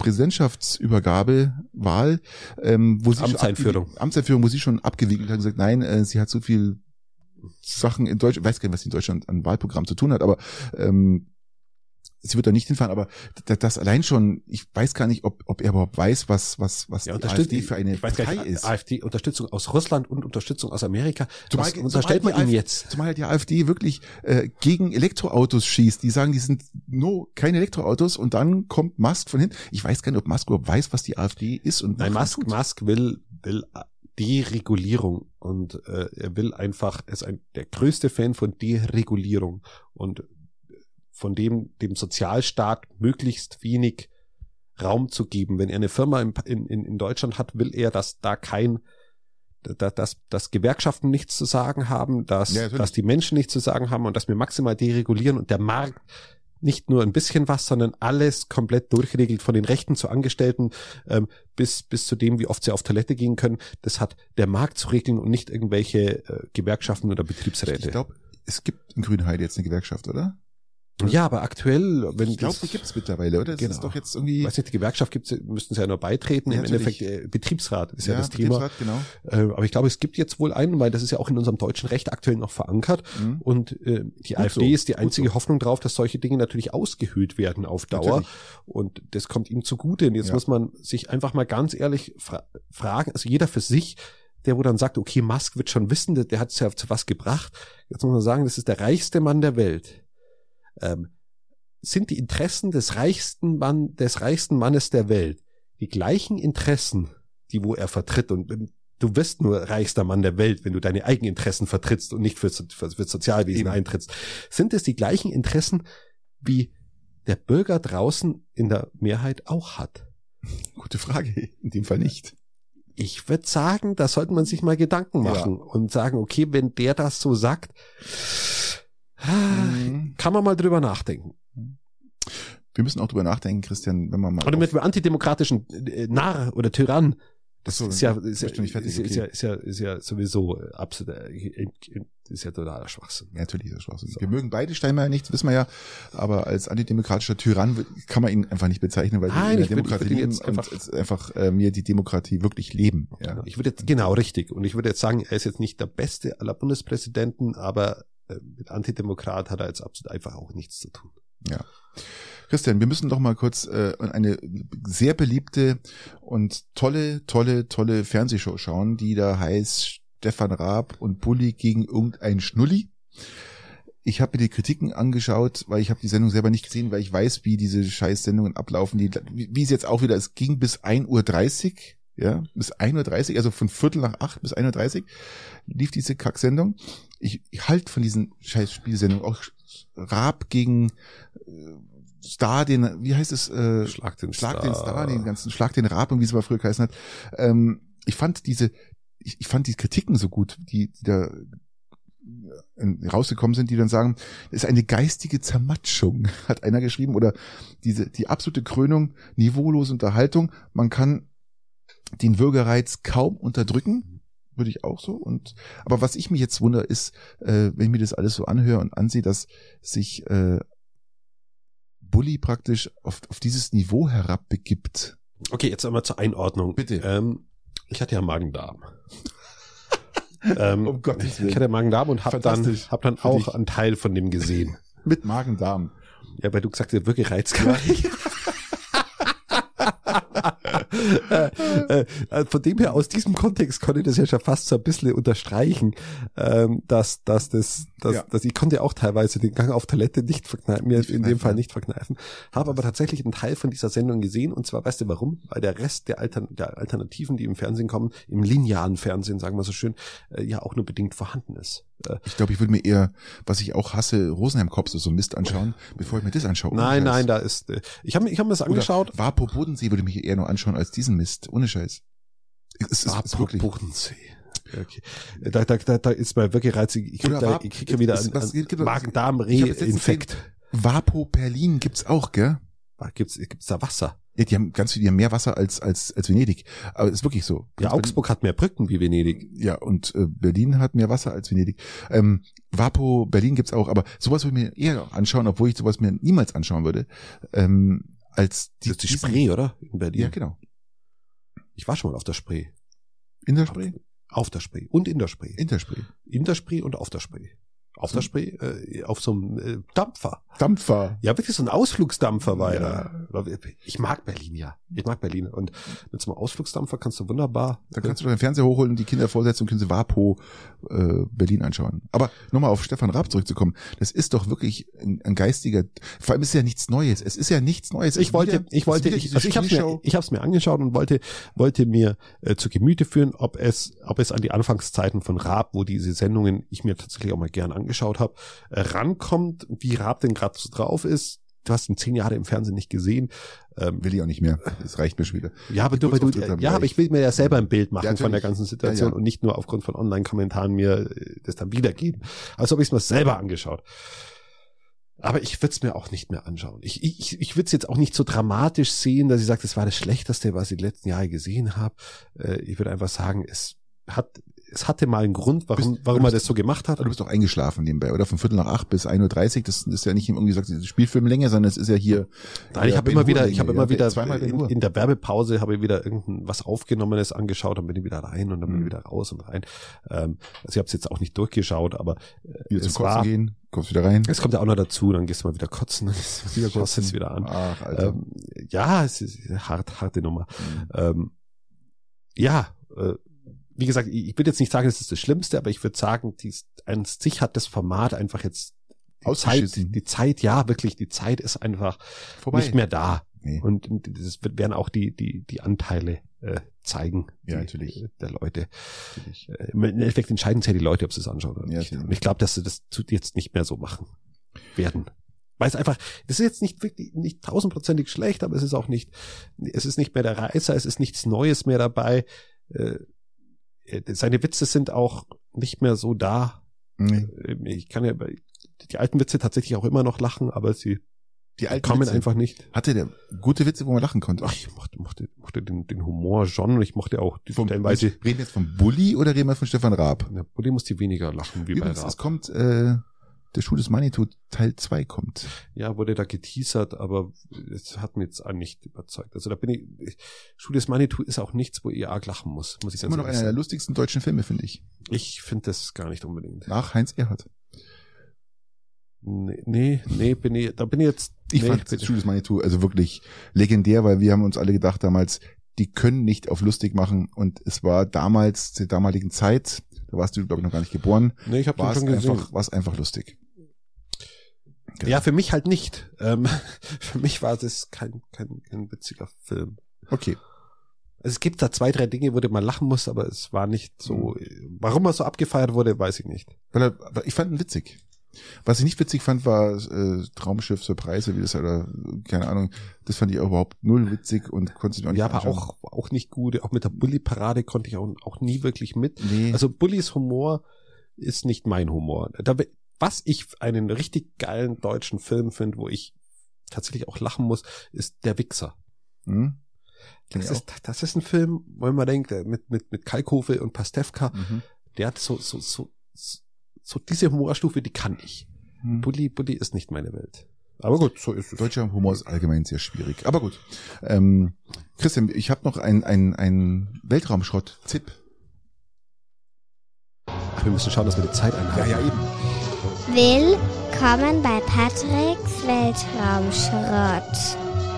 Präsidentschaftsübergabewahl, ähm, wo sie Amtseinführung. Schon Amtseinführung, wo sie schon abgewiegelt hat und gesagt, nein, äh, sie hat so viel Sachen in Deutschland, ich weiß gar nicht, was sie in Deutschland an Wahlprogramm zu tun hat, aber ähm, sie wird da nicht hinfahren, aber das allein schon, ich weiß gar nicht, ob, ob er überhaupt weiß, was, was, was ja, die AfD für eine ich weiß Partei gar nicht, ist. AfD-Unterstützung aus Russland und Unterstützung aus Amerika. Zumal, was unterstellt man ihm jetzt? Zumal die AfD wirklich äh, gegen Elektroautos schießt. Die sagen, die sind no, keine Elektroautos und dann kommt Musk von hinten. Ich weiß gar nicht, ob Musk überhaupt weiß, was die AfD ist. Und Nein, Musk, Musk will, will Deregulierung und äh, er will einfach, er ist ein, der größte Fan von Deregulierung und von dem, dem Sozialstaat möglichst wenig Raum zu geben. Wenn er eine Firma in, in, in Deutschland hat, will er, dass da kein, dass, dass, dass Gewerkschaften nichts zu sagen haben, dass, ja, dass die Menschen nichts zu sagen haben und dass wir maximal deregulieren und der Markt nicht nur ein bisschen was, sondern alles komplett durchgeregelt, von den Rechten zu Angestellten ähm, bis bis zu dem, wie oft sie auf Toilette gehen können. Das hat der Markt zu regeln und nicht irgendwelche äh, Gewerkschaften oder Betriebsräte. Ich glaube, es gibt in Grünheide jetzt eine Gewerkschaft, oder? Ja, aber aktuell, wenn ich glaube, die gibt's mittlerweile, oder? Das genau. ist doch jetzt irgendwie. Ich weiß nicht, die Gewerkschaft gibt's, müssten sie ja nur beitreten. Ja, Im Endeffekt äh, Betriebsrat ist ja, ja das Thema. Genau. Äh, aber ich glaube, es gibt jetzt wohl einen, weil das ist ja auch in unserem deutschen Recht aktuell noch verankert. Mhm. Und äh, die Gut AfD so. ist die einzige so. Hoffnung drauf, dass solche Dinge natürlich ausgehöhlt werden auf Dauer. Natürlich. Und das kommt ihm zugute. Und jetzt ja. muss man sich einfach mal ganz ehrlich fra- fragen, also jeder für sich, der wo dann sagt, okay, Musk wird schon wissen, der, der hat es ja zu was gebracht. Jetzt muss man sagen, das ist der reichste Mann der Welt. Ähm, sind die Interessen des reichsten Mann, des reichsten Mannes der Welt die gleichen Interessen, die wo er vertritt? Und du wirst nur reichster Mann der Welt, wenn du deine eigenen Interessen vertrittst und nicht für, für, für Sozialwesen Eben. eintrittst. Sind es die gleichen Interessen, wie der Bürger draußen in der Mehrheit auch hat? Gute Frage, in dem Fall nicht. Ich würde sagen, da sollte man sich mal Gedanken machen ja. und sagen, okay, wenn der das so sagt, mhm. kann man mal drüber nachdenken. Wir müssen auch drüber nachdenken, Christian, wenn man mal... Oder mit einem antidemokratischen äh, Narr oder Tyrann. Das so, ist, ja, ist, ja, fertig, ist, okay. ist, ja, ist, ja, ist ja sowieso absolut, ist ja totaler Schwachsinn. Ja, natürlich ist das Schwachsinn. So. Wir mögen beide Steinmeier nicht, wissen wir ja, aber als antidemokratischer Tyrann kann man ihn einfach nicht bezeichnen, weil Nein, wir in der Demokratie würde, leben einfach, und einfach äh, mir die Demokratie wirklich leben. Ja. Genau. Ich würde jetzt, genau, richtig. Und ich würde jetzt sagen, er ist jetzt nicht der beste aller Bundespräsidenten, aber äh, mit Antidemokrat hat er jetzt absolut einfach auch nichts zu tun. Ja. Christian, wir müssen doch mal kurz äh, eine sehr beliebte und tolle, tolle, tolle Fernsehshow schauen, die da heißt Stefan Raab und Bulli gegen irgendein Schnulli. Ich habe mir die Kritiken angeschaut, weil ich habe die Sendung selber nicht gesehen, weil ich weiß, wie diese Scheiß-Sendungen ablaufen. Die, wie, wie es jetzt auch wieder, es ging bis ein Uhr dreißig, ja, bis ein Uhr dreißig, also von Viertel nach acht bis ein Uhr dreißig lief diese Kacksendung. Ich, ich halt von diesen Scheiß-Spielsendungen, auch Raab gegen äh, Star, den, wie heißt es? Äh, Schlag den Schlag Star. den Star, den ganzen Schlag den Raab und wie es mal früher geheißen hat. Ähm, ich fand diese, ich, ich fand die Kritiken so gut, die, die da äh, rausgekommen sind, die dann sagen, es ist eine geistige Zermatschung, hat einer geschrieben, oder diese, die absolute Krönung, niveaulose Unterhaltung. Man kann den Würgereiz kaum unterdrücken, würde ich auch so. Und aber was ich mich jetzt wundere, ist, äh, wenn ich mir das alles so anhöre und ansehe, dass sich äh, Bulli praktisch auf, auf dieses Niveau herabbegibt. Okay, jetzt einmal zur Einordnung. Bitte. Ähm, ich hatte ja Magen-Darm. ähm, um Gottes Willen. Ich hatte Magen-Darm und habe dann, hab dann auch einen Teil von dem gesehen. Mit Magen-Darm. Ja, weil du gesagt hast, wirklich Reiz kann äh, äh, von dem her, aus diesem Kontext konnte ich das ja schon fast so ein bisschen unterstreichen, ähm, dass, dass das, dass, ja. dass ich konnte auch teilweise den Gang auf Toilette nicht verkneifen, mir in dem Fall nicht verkneifen, habe aber tatsächlich einen Teil von dieser Sendung gesehen, und zwar, weißt du warum? Weil der Rest der, Altern- der Alternativen, die im Fernsehen kommen, im linearen Fernsehen, sagen wir so schön, äh, ja auch nur bedingt vorhanden ist. Äh, ich glaube, ich würde mir eher, was ich auch hasse, Rosenheim-Cops so Mist anschauen, bevor ich mir das anschaue. Nein, nein, da ist, äh, ich habe ich hab mir das angeschaut. Vapo Bodensee würde mich eher nur anschauen als diesen Mist, ohne Scheiß. Es ist, ist wirklich Bodensee. Okay. Da, da, da, da ist bei wirklich Reiz, ich krieg, da, ich krieg ja wieder einen, einen Magen-Darm-Reh-Infekt. Vapo Berlin gibt's auch, gell? Gibt's, gibt's da Wasser? Ja, die haben ganz viel, die haben mehr Wasser als, als, als Venedig. Aber ist wirklich so. Ja, Augsburg Berlin hat mehr Brücken wie Venedig. Ja, und äh, Berlin hat mehr Wasser als Venedig. Ähm, Vapo Berlin gibt's auch, aber sowas würde ich mir eher anschauen, obwohl ich sowas mir niemals anschauen würde, ähm, als die, das ist die Spree, oder? In Berlin. Ja, genau. Ich war schon mal auf der Spree. In der Spree? Auf der Spree. Und in der Spree. In der Spree. In der Spree und auf der Spree. Auf der Spree, äh, auf so einem äh, Dampfer. Dampfer? Ja, wirklich so ein Ausflugsdampfer weiter. Ja. Ich mag Berlin, ja. Ich mag Berlin. Und mit so einem Ausflugsdampfer kannst du wunderbar... Da kannst du deinen Fernseher hochholen und die Kinder vorsetzen und können sie Vapo äh, Berlin anschauen. Aber nochmal auf Stefan Raab zurückzukommen. Das ist doch wirklich ein, ein geistiger... Vor allem ist es ja nichts Neues. Es ist ja nichts Neues. Ich wollte, ich wollte, ich, also ich habe mir, ich habe es mir angeschaut und wollte, wollte mir äh, zu Gemüte führen, ob es, ob es an die Anfangszeiten von Raab, wo diese Sendungen ich mir tatsächlich auch mal gern angeschaut habe, äh, rankommt, wie Raab denn gerade so drauf ist. Du hast ihn zehn Jahre im Fernsehen nicht gesehen. Ähm, will ich auch nicht mehr. Das reicht mir schon wieder. Ja, aber du, weil du, ja, aber ich will mir ja selber ein Bild machen ja, von der ganzen Situation ja, ja. und nicht nur aufgrund von Online-Kommentaren mir das dann wiedergeben. Also habe ich es mir selber angeschaut. Aber ich würde es mir auch nicht mehr anschauen. Ich, ich, ich würde es jetzt auch nicht so dramatisch sehen, dass ich sage, das war das Schlechteste, was ich die letzten Jahre gesehen habe. Äh, ich würde einfach sagen, es hat es hatte mal einen Grund, warum, bist, warum er das so gemacht hat. Du bist doch eingeschlafen nebenbei, oder? Von Viertel nach acht bis ein Uhr dreißig, das ist ja nicht irgendwie gesagt, Spielfilmlänge, sondern es ist ja hier. Nein, ich habe immer wieder, ich habe immer wieder, in, in der Werbepause habe ich wieder irgendein was Aufgenommenes angeschaut, dann bin ich wieder rein und dann bin ich wieder raus und rein. Ähm, also ich habe es jetzt auch nicht durchgeschaut, aber äh, es zum war, gehen, kommst wieder rein. Es kommt ja auch noch dazu, dann gehst du mal wieder kotzen, dann gehst du wieder kotzen, jetzt wieder an. Ach, Alter. Ähm, ja, es ist eine hart, harte Nummer. Mhm. Ähm, ja, äh, wie gesagt, ich würde jetzt nicht sagen, das ist das Schlimmste, aber ich würde sagen, die, an sich hat das Format einfach jetzt die Zeit, die Zeit, ja, wirklich, die Zeit ist einfach vorbei. Nicht mehr da. Nee. Und das werden auch die, die, die Anteile äh, zeigen. Ja, die, natürlich. Der Leute. Natürlich. Äh, Im Endeffekt entscheiden es ja die Leute, ob sie es anschauen oder ja, nicht. Und ich glaube, dass sie das jetzt nicht mehr so machen werden. Weil es einfach, das ist jetzt nicht wirklich, nicht tausendprozentig schlecht, aber es ist auch nicht, es ist nicht mehr der Reißer, es ist nichts Neues mehr dabei. Äh, Seine Witze sind auch nicht mehr so da. Nee. Ich kann ja bei die alten Witze tatsächlich auch immer noch lachen, aber sie die alten kommen Witze. Einfach nicht. Hatte der gute Witze, wo man lachen konnte? Ach, ich mochte, mochte, mochte den, den Humor schon. Ich mochte auch die vom, Reden wir jetzt von Bulli oder reden wir von Stefan Raab? Ja, Bulli musste weniger lachen wie Übrigens, bei Raab. Es kommt äh, der Schuh des Manitou Teil zwei kommt. Ja, wurde da geteasert, aber es hat mir jetzt auch nicht überzeugt. Also da bin ich, ich Schuh des Manitou ist auch nichts, wo ich arg lachen muss. muss ich ist immer noch einer der lustigsten deutschen Filme, finde ich. Ich finde das gar nicht unbedingt. Nach Heinz Erhardt. Nee, nee, nee, bin ich, da bin ich jetzt. Ich nee, fand Schuh des Manitou also wirklich legendär, weil wir haben uns alle gedacht damals, die können nicht auf lustig machen und es war damals, zur damaligen Zeit, da warst du, glaube ich, noch gar nicht geboren. Nee, ich habe schon gesehen. Einfach, war es einfach lustig. Genau. Ja, für mich halt nicht. Ähm, für mich war das kein, kein, kein witziger Film. Okay. Also es gibt da zwei, drei Dinge, wo du mal lachen musst, aber es war nicht so, warum er so abgefeiert wurde, weiß ich nicht. Weil er, ich fand ihn witzig. Was ich nicht witzig fand, war äh, Traumschiff Surprise, wie das oder keine Ahnung, das fand ich auch überhaupt null witzig und konnte ich auch nicht Ja, aber auch auch nicht gut. Auch mit der Bulli-Parade konnte ich auch, auch nie wirklich mit. Nee. Also Bullis Humor ist nicht mein Humor. Da, was ich einen richtig geilen deutschen Film finde, wo ich tatsächlich auch lachen muss, ist Der Wichser. Hm? Das ist, das ist ein Film, wo man denkt, mit mit mit Kalkofe und Pastewka, mhm. der hat so so so so diese Humorstufe, die kann ich. Hm. Bulli, Bulli ist nicht meine Welt. Aber gut, so ist es. Deutscher Humor ist allgemein sehr schwierig. Aber gut. Ähm, Christian, ich habe noch ein ein ein Weltraumschrott-Tipp. Ach, wir müssen schauen, dass wir die Zeit einhalten. Ja, ja, eben. Willkommen bei Patricks Weltraumschrott.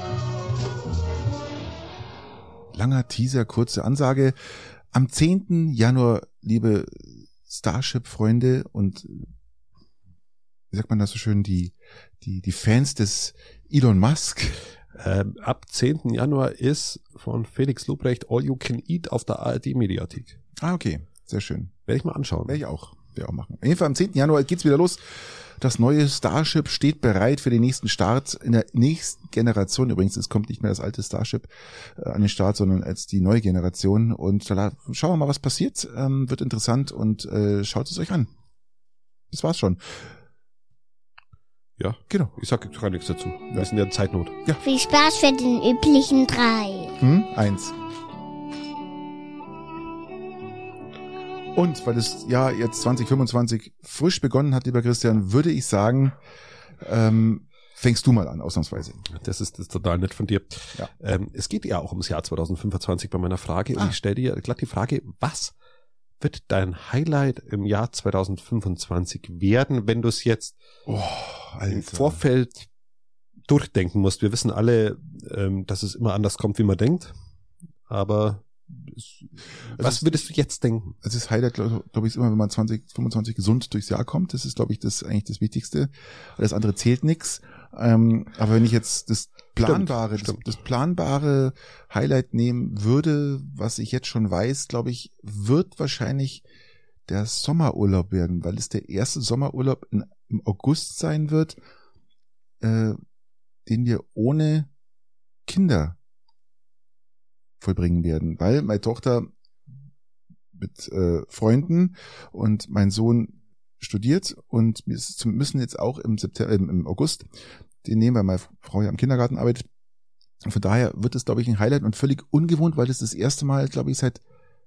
Langer Teaser, kurze Ansage. Am zehnten Januar, liebe Starship-Freunde und wie sagt man das so schön, die die die Fans des Elon Musk. Ähm, ab zehnten Januar ist von Felix Lobrecht All You Can Eat auf der A R D-Mediathek. Ah, okay. Sehr schön. Werde ich mal anschauen. Werde ich auch. Werde ich auch machen. Auf jeden Fall am zehnten Januar geht's wieder los. Das neue Starship steht bereit für den nächsten Start in der nächsten Generation. Übrigens, es kommt nicht mehr das alte Starship äh, an den Start, sondern als die neue Generation. Und da schauen wir mal, was passiert. Ähm, wird interessant und äh, schaut es euch an. Das war's schon. Ja, genau. Ich sag gar nichts dazu. Wir ja. sind ja in Zeitnot. Ja. Viel Spaß für den üblichen drei. Hm? Eins. Und weil das Jahr jetzt zwanzig fünfundzwanzig frisch begonnen hat, lieber Christian, würde ich sagen, ähm, fängst du mal an, ausnahmsweise. Das ist, das ist total nett von dir. Ja. Ähm, es geht ja auch ums Jahr zwanzig fünfundzwanzig bei meiner Frage. Ah. Und ich stelle dir glatt die Frage, was wird dein Highlight im Jahr zwanzig fünfundzwanzig werden, wenn du es jetzt oh, im Vorfeld durchdenken musst? Wir wissen alle, ähm, dass es immer anders kommt, wie man denkt. Aber es, was also würdest du jetzt denken? Also das Highlight, glaube glaub ich, ist immer, wenn man zwanzig fünfundzwanzig gesund durchs Jahr kommt. Das ist, glaube ich, das eigentlich das Wichtigste. Alles andere zählt nix. Ähm, aber wenn ich jetzt das planbare, stimmt, stimmt. Das, das planbare Highlight nehmen würde, was ich jetzt schon weiß, glaube ich, wird wahrscheinlich der Sommerurlaub werden, weil es der erste Sommerurlaub in, im August sein wird, äh, den wir ohne Kinder vollbringen werden, weil meine Tochter mit äh, Freunden und mein Sohn studiert und wir müssen jetzt auch im September, äh, im August den nehmen, weil meine Frau ja am Kindergarten arbeitet. Und von daher wird es, glaube ich, ein Highlight und völlig ungewohnt, weil das das erste Mal, glaube ich, seit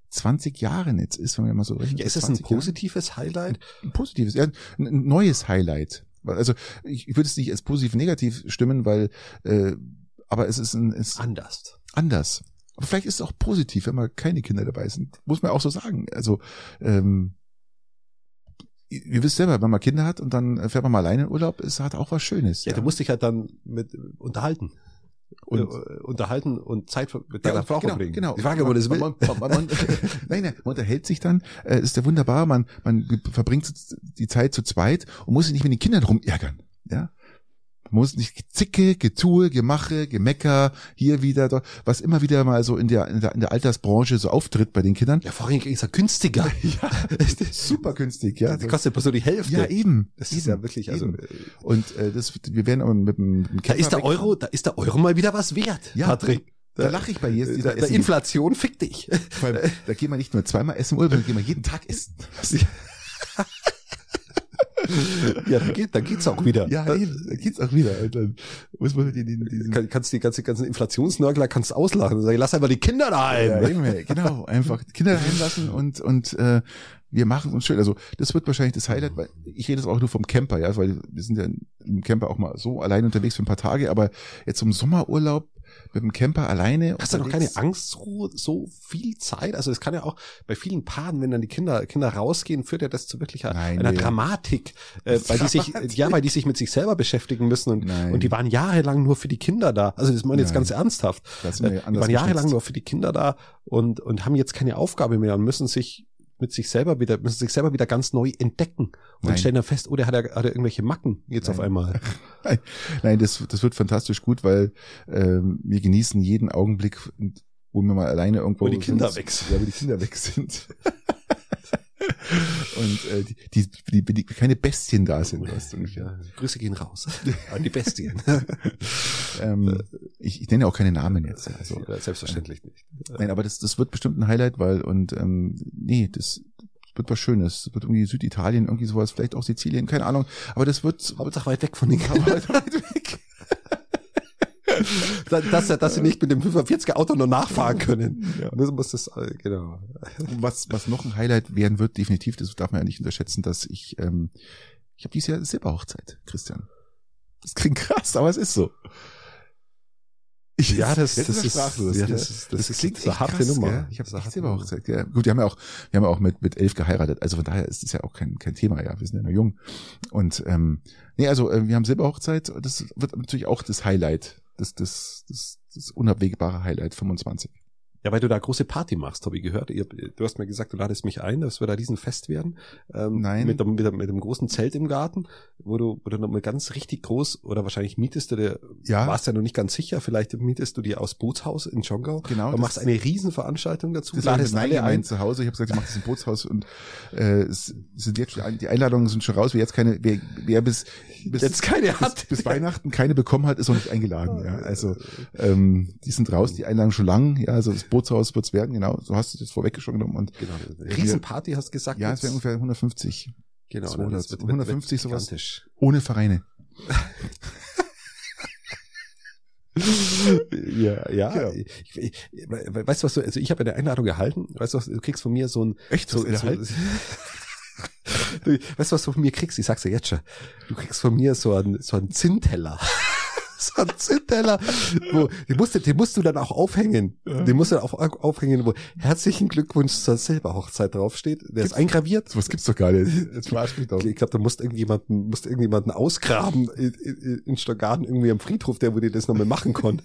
zwanzig Jahren jetzt ist, wenn man mal so rechnet. Ja, ist es ein positives Jahren. Highlight? Ein positives, ja, ein, ein neues Highlight. Also ich, ich würde es nicht als positiv negativ stimmen, weil, äh, aber es ist ein ist anders. Anders. Aber vielleicht ist es auch positiv, wenn mal keine Kinder dabei sind. Muss man auch so sagen. Also ähm, ihr wisst selber, wenn man Kinder hat und dann fährt man mal alleine in Urlaub, es hat auch was Schönes. Ja, ja. Du musst dich halt dann mit unterhalten. Und äh, unterhalten und Zeit mit deiner ja, Frau genau, verbringen. Genau. Die Frage, ob man das will. Man, man, man, man, nein, nein, man unterhält sich dann, äh, ist ja wunderbar, man, man verbringt die Zeit zu zweit und muss sich nicht mit den Kindern rumärgern. Ja. Man muss nicht Zicke, Getue, Gemache, Gemecker, hier wieder, dort, was immer wieder mal so in der, in der, in der Altersbranche so auftritt bei den Kindern. Ja, vorhin ist er günstiger. Ja, super günstig, ja. Das kostet so die Hälfte. Ja, eben. Das eben, ist ja wirklich, also. Eben. Und, äh, das, wir werden aber mit dem, mit dem Da ist der Euro, da ist der Euro mal wieder was wert, ja, Patrick. Da, da lache ich bei jetzt dieser dieser der Inflation fick dich. Vor allem, da gehen wir nicht nur zweimal essen im Urlaub, sondern gehen wir jeden Tag essen. Ja, da geht, da geht's auch wieder. Ja, eben, da geht's auch wieder. Und dann muss man die, die, die, Kann, kannst die ganzen, ganzen Inflationsnörgler kannst auslachen. Sag, lass einfach die Kinder daheim. Ja, eben, genau, einfach die Kinder daheim lassen und und äh, wir machen uns schön. Also das wird wahrscheinlich das Highlight, weil ich rede jetzt auch nur vom Camper, ja, weil wir sind ja im Camper auch mal so allein unterwegs für ein paar Tage, aber jetzt zum Sommerurlaub mit dem Camper alleine. Hast du noch keine Angst, so, so viel Zeit? Also es kann ja auch bei vielen Paaren, wenn dann die Kinder Kinder rausgehen, führt ja das zu wirklich einer, Nein, einer nee. Dramatik, äh, weil die sich ja, weil die sich mit sich selber beschäftigen müssen und Nein. und die waren jahrelang nur für die Kinder da. Also das meine ich jetzt Nein. ganz ernsthaft. Das sind wir Äh, die anders waren jahrelang geschätzt. nur für die Kinder da und und haben jetzt keine Aufgabe mehr und müssen sich mit sich selber wieder, müssen sich selber wieder ganz neu entdecken und Nein. stellen dann fest, oh, der hat ja, hat er irgendwelche Macken jetzt Nein. auf einmal. Nein, nein, das, das wird fantastisch gut, weil ähm, wir genießen jeden Augenblick, wo wir mal alleine irgendwo Wo die Kinder sind. weg sind. Ja, wo die Kinder weg sind. Und äh, die, die, die, die, die keine Bestien da sind, weißt du ungefähr. Ja, Grüße gehen raus an die Bestien. ähm, ich, ich nenne auch keine Namen jetzt. Also, Ja, selbstverständlich nicht. nein, aber das, das wird bestimmt ein Highlight, weil und ähm, nee, das wird was Schönes. Das wird irgendwie Süditalien, irgendwie sowas, vielleicht auch Sizilien, keine Ahnung. Aber das wird Hauptsache weit weg von den aber Kindern. weit weg. dass, dass sie nicht mit dem fünfundvierziger Auto nur nachfahren können. Ja. Das muss das, äh, genau. Was, was noch ein Highlight werden wird, definitiv, das darf man ja nicht unterschätzen, dass ich, ähm, ich habe dieses Jahr Silberhochzeit, Christian. Das klingt krass, aber es ist so. Ich, Ja, das, jetzt das er ist, sprachlos, ja, gell? das ist, das, ist klingt eine echt harte krass, Nummer. gell? Ich habe Das ist eine echt harte Silberhochzeit, ja. Gut, die haben ja auch, wir haben ja auch mit mit elf geheiratet, also von daher ist das ja auch kein kein Thema, ja, wir sind ja noch jung. Und ähm, nee, also äh, wir haben Silberhochzeit, das wird natürlich auch das Highlight, das das das, das unabwegbare Highlight fünfundzwanzig. Ja, weil du da große Party machst, habe ich gehört. Ihr, du hast mir gesagt, du ladest mich ein, dass wir da Riesenfest werden. Ähm, Nein. Mit, dem, mit, dem, mit dem großen Zelt im Garten, wo du, wo du nochmal ganz richtig groß, oder wahrscheinlich mietest du dir, Ja. warst ja noch nicht ganz sicher, vielleicht mietest du dir aus Bootshaus in Schongau. Genau, Und das- machst eine Riesenveranstaltung dazu. Das habe ich ladest mit Nein alle ein. gemeint zu Hause. Ich habe gesagt, ich mache das im Bootshaus und äh, es sind jetzt schon, die Einladungen sind schon raus. Wer jetzt keine, wer, wer bis bis, Jetzt keine bis, hat. bis Weihnachten keine bekommen hat, ist noch nicht eingeladen. Ja, also ähm, die sind raus, die Einladungen schon lang. Ja, also das Bootshaus wird's werden. Genau, so hast du das vorweg schon genommen und Genau. Riesenparty hast du gesagt. ja, es jetzt. werden ungefähr hundertfünfzig Genau, zweihundert, das wird, wird, hundertfünfzig wird sowas. gigantisch. ohne Vereine. Ja, ja. Genau. Ich, ich, weißt du was, du, also ich habe eine Einladung erhalten, weißt du was, du kriegst von mir so ein, Echt? so, Was erhalten? so du, weißt du was du von mir kriegst, ich sag's dir jetzt schon, du kriegst von mir so einen, so einen Zinnteller. So ein Zinnteller, wo, den musst du, den musst du dann auch aufhängen. Den musst du auch aufhängen, wo herzlichen Glückwunsch zur Silberhochzeit draufsteht. Der ist eingraviert. So was gibt's doch gar nicht. Jetzt verarscht mich doch. Ich glaube, da musst irgendjemanden, musst irgendjemanden ausgraben in, in, in Stockarden, irgendwie am Friedhof, der wo dir das nochmal machen konnte.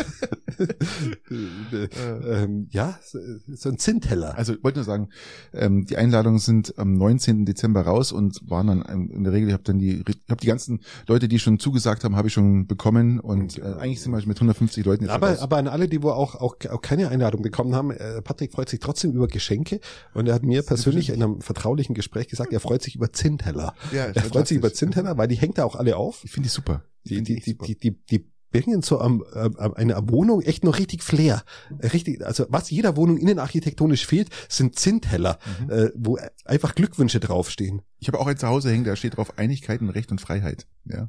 ähm, ja, so, so ein Zinnteller. Also ich wollte nur sagen, ähm, die Einladungen sind am neunzehnten Dezember raus und waren dann ähm, in der Regel, ich habe dann die, ich habe die ganzen Leute, die schon zugesagt haben, habe ich schon bekommen und äh, eigentlich sind wir mit hundertfünfzig Leuten jetzt Aber, raus. aber an alle, die wo auch, auch, auch keine Einladung bekommen haben, äh, Patrick freut sich trotzdem über Geschenke und er hat mir persönlich in einem vertraulichen Gespräch gesagt, er freut sich über Zinnteller. Ja, Er freut sich über fantastisch. Zinnteller, weil die hängt er auch alle auf. Ich finde die super. Ich Die, find die, echt die, super. die, die, die bringen so am, am, eine Wohnung echt noch richtig Flair. Richtig, also was jeder Wohnung innenarchitektonisch fehlt, sind Zinnteller, Mhm. äh, wo einfach Glückwünsche draufstehen. Ich habe auch ein Zuhause hängen, da steht drauf Einigkeit und Recht und Freiheit. Ja.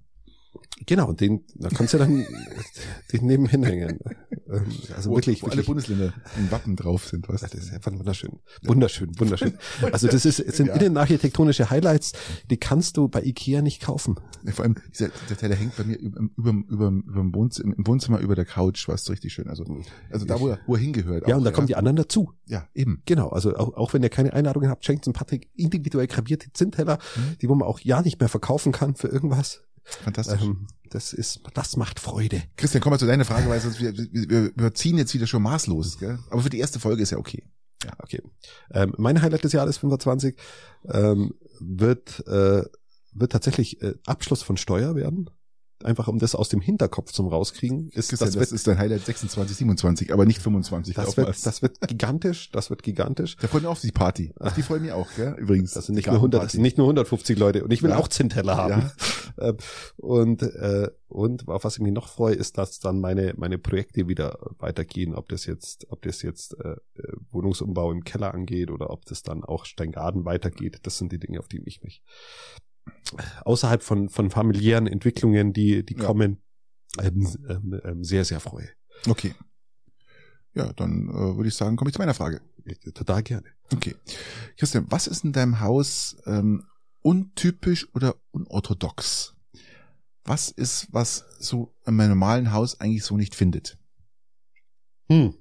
Genau, und den, da kannst du dann den nebenhin hängen. Also wo, wirklich, wo wirklich. alle Bundesländer im Wappen drauf sind, was? Das ist einfach wunderschön. Wunderschön, wunderschön. Also das ist, es sind ja. innenarchitektonische Highlights, die kannst du bei Ikea nicht kaufen. Ja, vor allem, dieser, der Teller hängt bei mir über, über, über, über dem Wohnzimmer, im Wohnzimmer über der Couch, was richtig schön. Also, also da, wo er, wo er hingehört. Ja, auch, und da ja. kommen die anderen dazu. Ja, eben. Genau, also auch, auch wenn ihr keine Einladungen habt, schenkt dem Patrick individuell gravierte Zinnteller, Mhm. die wo man auch ja nicht mehr verkaufen kann für irgendwas. Fantastisch. Ähm, das ist, das macht Freude. Christian, komm mal zu deiner Frage, weil sonst wir, wir, wir ziehen jetzt wieder schon maßlos, gell? Aber für die erste Folge ist ja okay. Ja, okay. Ähm, mein Highlight des Jahres fünfundzwanzig ähm, wird äh, wird tatsächlich äh, Abschluss von Steuer werden. Einfach um das aus dem Hinterkopf zum rauskriegen. Ist, Christian, das, das wird, ist dein Highlight sechsundzwanzig, siebenundzwanzig, aber nicht fünfundzwanzig. das wird, das wird gigantisch. Das wird gigantisch. Da freuen wir auf die Party. Auf die freuen wir auch, gell? Übrigens. Das sind nicht nur hundert, das sind nicht nur hundertfünfzig Leute. Und ich will Ja. auch Zinnteller haben. Ja. Und äh, und auf was ich mich noch freue, ist, dass dann meine meine Projekte wieder weitergehen. Ob das jetzt, ob das jetzt äh, Wohnungsumbau im Keller angeht oder ob das dann auch Steingaden weitergeht. Das sind die Dinge, auf die ich mich außerhalb von von familiären Entwicklungen, die die Ja. kommen, ähm, ähm, ähm, sehr sehr freue. Okay. Ja, dann äh, würde ich sagen, komme ich zu meiner Frage. Total gerne. Okay. Christian, was ist in deinem Haus ähm, untypisch oder unorthodox? Was ist, was so in meinem normalen Haus eigentlich so nicht findet? Hm.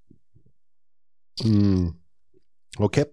Hm. Okay.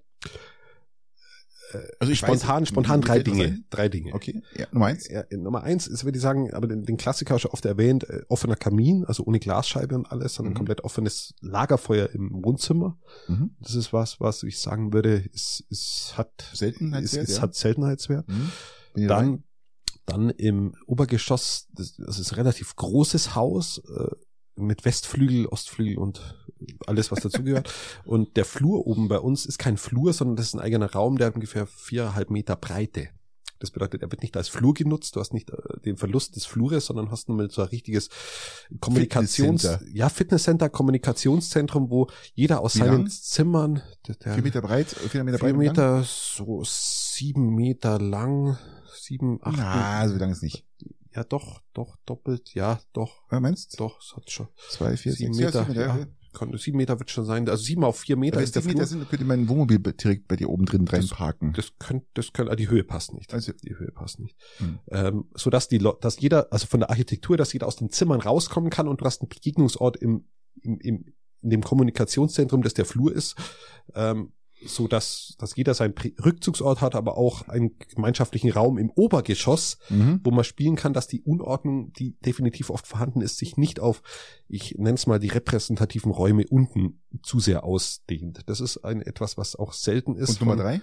Also ich Spontan, weiß, spontan mir drei fällt was Dinge. ein. Drei Dinge. Okay, ja, Nummer eins. Ja, Nummer eins ist, würde ich sagen, aber den, den Klassiker schon oft erwähnt, äh, offener Kamin, also ohne Glasscheibe und alles, sondern Mhm. komplett offenes Lagerfeuer im Wohnzimmer. Mhm. Das ist was, was ich sagen würde, ist, ist hat Seltenheitswert, ist, ist, ja. hat Seltenheitswert. Mhm. Bin ich dabei? Dann, dann im Obergeschoss, das, das ist ein relativ großes Haus, äh, mit Westflügel, Ostflügel und alles, was dazugehört. Und der Flur oben bei uns ist kein Flur, sondern das ist ein eigener Raum, der hat ungefähr viereinhalb Meter Breite. Das bedeutet, er wird nicht als Flur genutzt, du hast nicht äh, den Verlust des Flures, sondern hast nur mal so ein richtiges Kommunikations-, Fitnesscenter. ja, Fitnesscenter, Kommunikationszentrum, wo jeder aus Wie seinen lang? Zimmern, der, der Vier Meter breit, vier Meter vier breit. und lang? Meter, so sieben Meter lang, sieben, acht Na, so lang ist nicht. ja, doch, doch, doppelt, ja, doch, Ja, meinst du? doch, es hat schon. Zwei, vier, Sieben sechs, Meter, ja, ja, ja. kann, sieben Meter wird schon sein. Also sieben auf vier Meter Wenn ist es der sieben Meter Flur. sind, könnte mein Wohnmobil direkt bei dir oben drin reinparken. Das könnte, das könnte, ah, die Höhe passt nicht. Also- die Höhe passt nicht. Hm. Ähm, so dass die, Lo- dass jeder, also von der Architektur, dass jeder aus den Zimmern rauskommen kann und du hast einen Begegnungsort im, im, im in dem Kommunikationszentrum, das der Flur ist, ähm, so dass, dass jeder seinen Pri- Rückzugsort hat, aber auch einen gemeinschaftlichen Raum im Obergeschoss, Mhm. wo man spielen kann, dass die Unordnung, die definitiv oft vorhanden ist, sich nicht auf, ich nenne es mal, die repräsentativen Räume unten zu sehr ausdehnt. Das ist ein etwas, was auch selten ist. Und Nummer von- drei?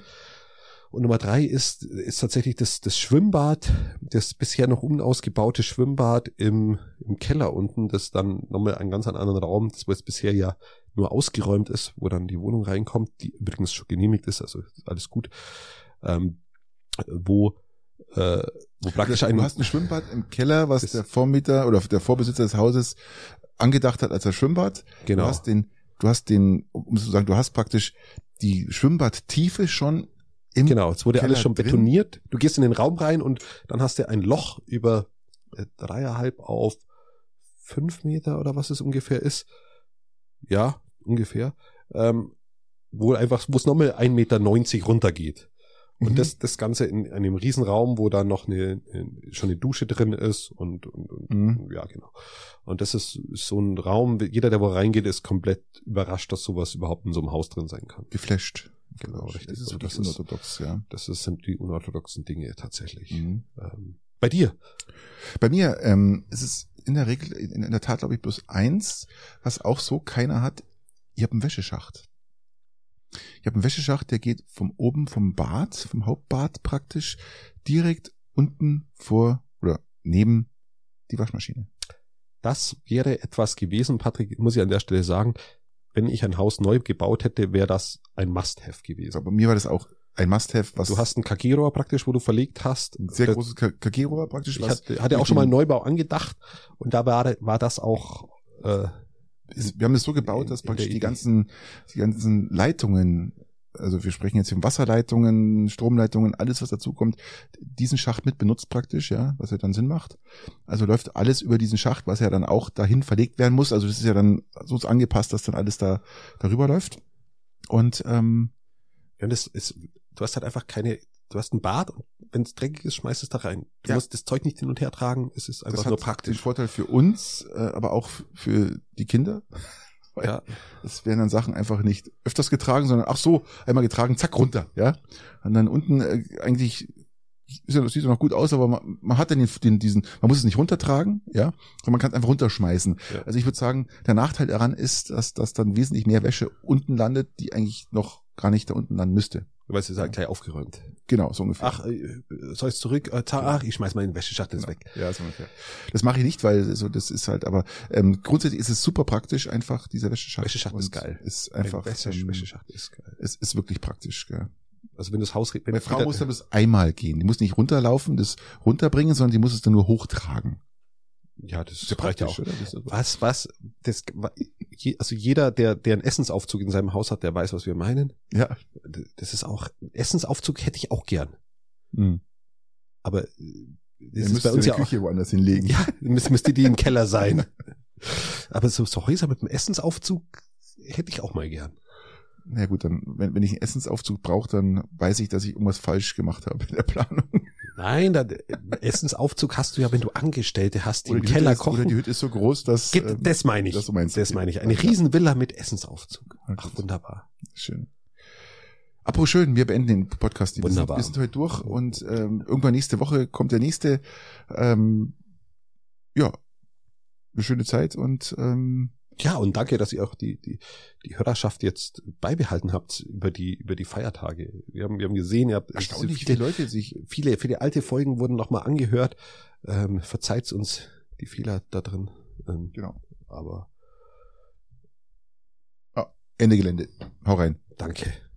Und Nummer drei ist, ist tatsächlich das, das Schwimmbad, das bisher noch unausgebaute Schwimmbad im, im Keller unten, das dann nochmal einen ganz anderen Raum, das wo jetzt bisher ja nur ausgeräumt ist, wo dann die Wohnung reinkommt, die übrigens schon genehmigt ist, also ist alles gut, ähm, wo, äh, wo praktisch ein, Du hast ein Schwimmbad im Keller, was Das- der Vormieter oder der Vorbesitzer des Hauses angedacht hat als ein Schwimmbad. genau, Du hast den, du hast den, um zu sagen, du hast praktisch die Schwimmbadtiefe schon im genau, es wurde Keller alles schon drin? betoniert, du gehst in den Raum rein und dann hast du ein Loch über äh, dreieinhalb auf fünf Meter oder was es ungefähr ist, ja, ungefähr, ähm, wo einfach, wo es nochmal ein Meter neunzig runtergeht. Und Mhm. das, das Ganze in einem Riesenraum, wo dann noch eine, eine schon eine Dusche drin ist und, und, und Mhm. ja, genau. Und das ist so ein Raum, jeder, der wo reingeht, ist komplett überrascht, dass sowas überhaupt in so einem Haus drin sein kann. geflasht. Genau, richtig. Das ist Und wirklich das ist- unorthodox, ja. Das ist, sind die unorthodoxen Dinge tatsächlich. Mhm. Ähm, bei dir? Bei mir ähm, ist es in der Regel, in, in der Tat glaube ich bloß eins, was auch so keiner hat. Ich habe einen Wäscheschacht. Ich habe einen Wäscheschacht, der geht vom oben vom Bad, vom Hauptbad praktisch, direkt unten vor oder neben die Waschmaschine. Das wäre etwas gewesen, Patrick, muss ich an der Stelle sagen, wenn ich ein Haus neu gebaut hätte, wäre das ein Must-Have gewesen. Also bei mir war das auch ein Must-Have, was Du hast ein K G-Rohr praktisch, wo du verlegt hast. ein sehr Das- großes K G-Rohr praktisch. Ich was hatte, hatte auch durch schon mal einen den- Neubau angedacht und da war, war das auch äh, ist- Wir haben das so gebaut, dass in praktisch der die Idee. ganzen, die ganzen Leitungen also wir sprechen jetzt hier um Wasserleitungen, Stromleitungen, alles was dazu kommt, diesen Schacht mit benutzt praktisch, ja, was ja dann Sinn macht. Also läuft alles über diesen Schacht, was ja dann auch dahin verlegt werden muss. Also das ist ja dann so angepasst, dass dann alles da darüber läuft. Und ähm, ja, das ist, du hast halt einfach keine, du hast ein Bad und wenn es dreckig ist, schmeißt es da rein. Du ja. musst das Zeug nicht hin und her tragen, es ist einfach das hat nur praktisch. Den Vorteil für uns, äh, aber auch für die Kinder. Ja. Es werden dann Sachen einfach nicht öfters getragen, sondern ach so, einmal getragen, zack, runter, ja. Und dann unten äh, eigentlich, ist ja, das sieht ja noch gut aus, aber man, man hat dann den, den, diesen, man muss es nicht runtertragen, ja, sondern man kann es einfach runterschmeißen. Ja. Also ich würde sagen, der Nachteil daran ist, dass, dass dann wesentlich mehr Wäsche unten landet, die eigentlich noch gar nicht da unten landen müsste. Weil es ist halt gleich aufgeräumt. Genau, so ungefähr. Ach, soll ich zurück? Äh, ach, ich schmeiß mal in den Wäscheschachtel genau. weg. Ja, so ungefähr. Das mache ich nicht, weil so das ist halt, aber ähm, grundsätzlich ist es super praktisch, einfach dieser Wäscheschachtel. Wäscheschachtel ist geil. Ist einfach. Wäsche, Wäscheschachtel ist geil. Es ist wirklich praktisch, gell. Also wenn du das Haus... Wenn Meine Frau muss da bis einmal gehen. Die muss nicht runterlaufen, das runterbringen, sondern die muss es dann nur hochtragen. Ja, das, das reicht ja auch. Oder? Das was, was, das, also jeder, der, der einen Essensaufzug in seinem Haus hat, der weiß, was wir meinen. Ja. Das ist auch, Essensaufzug hätte ich auch gern. Hm. Aber das ja, ist bei uns die ja Küche auch, woanders hinlegen. Ja, müsste, müsste die im Keller sein. Aber so, so Häuser mit einem Essensaufzug hätte ich auch mal gern. Na gut, dann, wenn, wenn ich einen Essensaufzug brauche, dann weiß ich, dass ich irgendwas falsch gemacht habe in der Planung. Nein, da, Essensaufzug hast du ja, wenn du Angestellte hast, die oder im die Keller ist, kochen. Oder die Hütte ist so groß, dass... Gibt, ähm, das meine ich. Das, meinst das meine ich. Eine ja. Riesenvilla mit Essensaufzug. Ach, wunderbar. Schön. Apropos schön, wir beenden den Podcast. Wir wunderbar. Sind, wir sind heute durch und ähm, irgendwann nächste Woche kommt der nächste. Ähm, ja, eine schöne Zeit und... Ähm, Ja, und danke, dass ihr auch die, die, die Hörerschaft jetzt beibehalten habt über die, über die Feiertage. Wir haben, wir haben gesehen, ihr habt erstaunlich viele Leute sich, viele, viele alte Folgen wurden nochmal angehört. Ähm, verzeiht uns die Fehler da drin. Ähm, genau. Aber. Ah, Ende Gelände. Hau rein. Danke.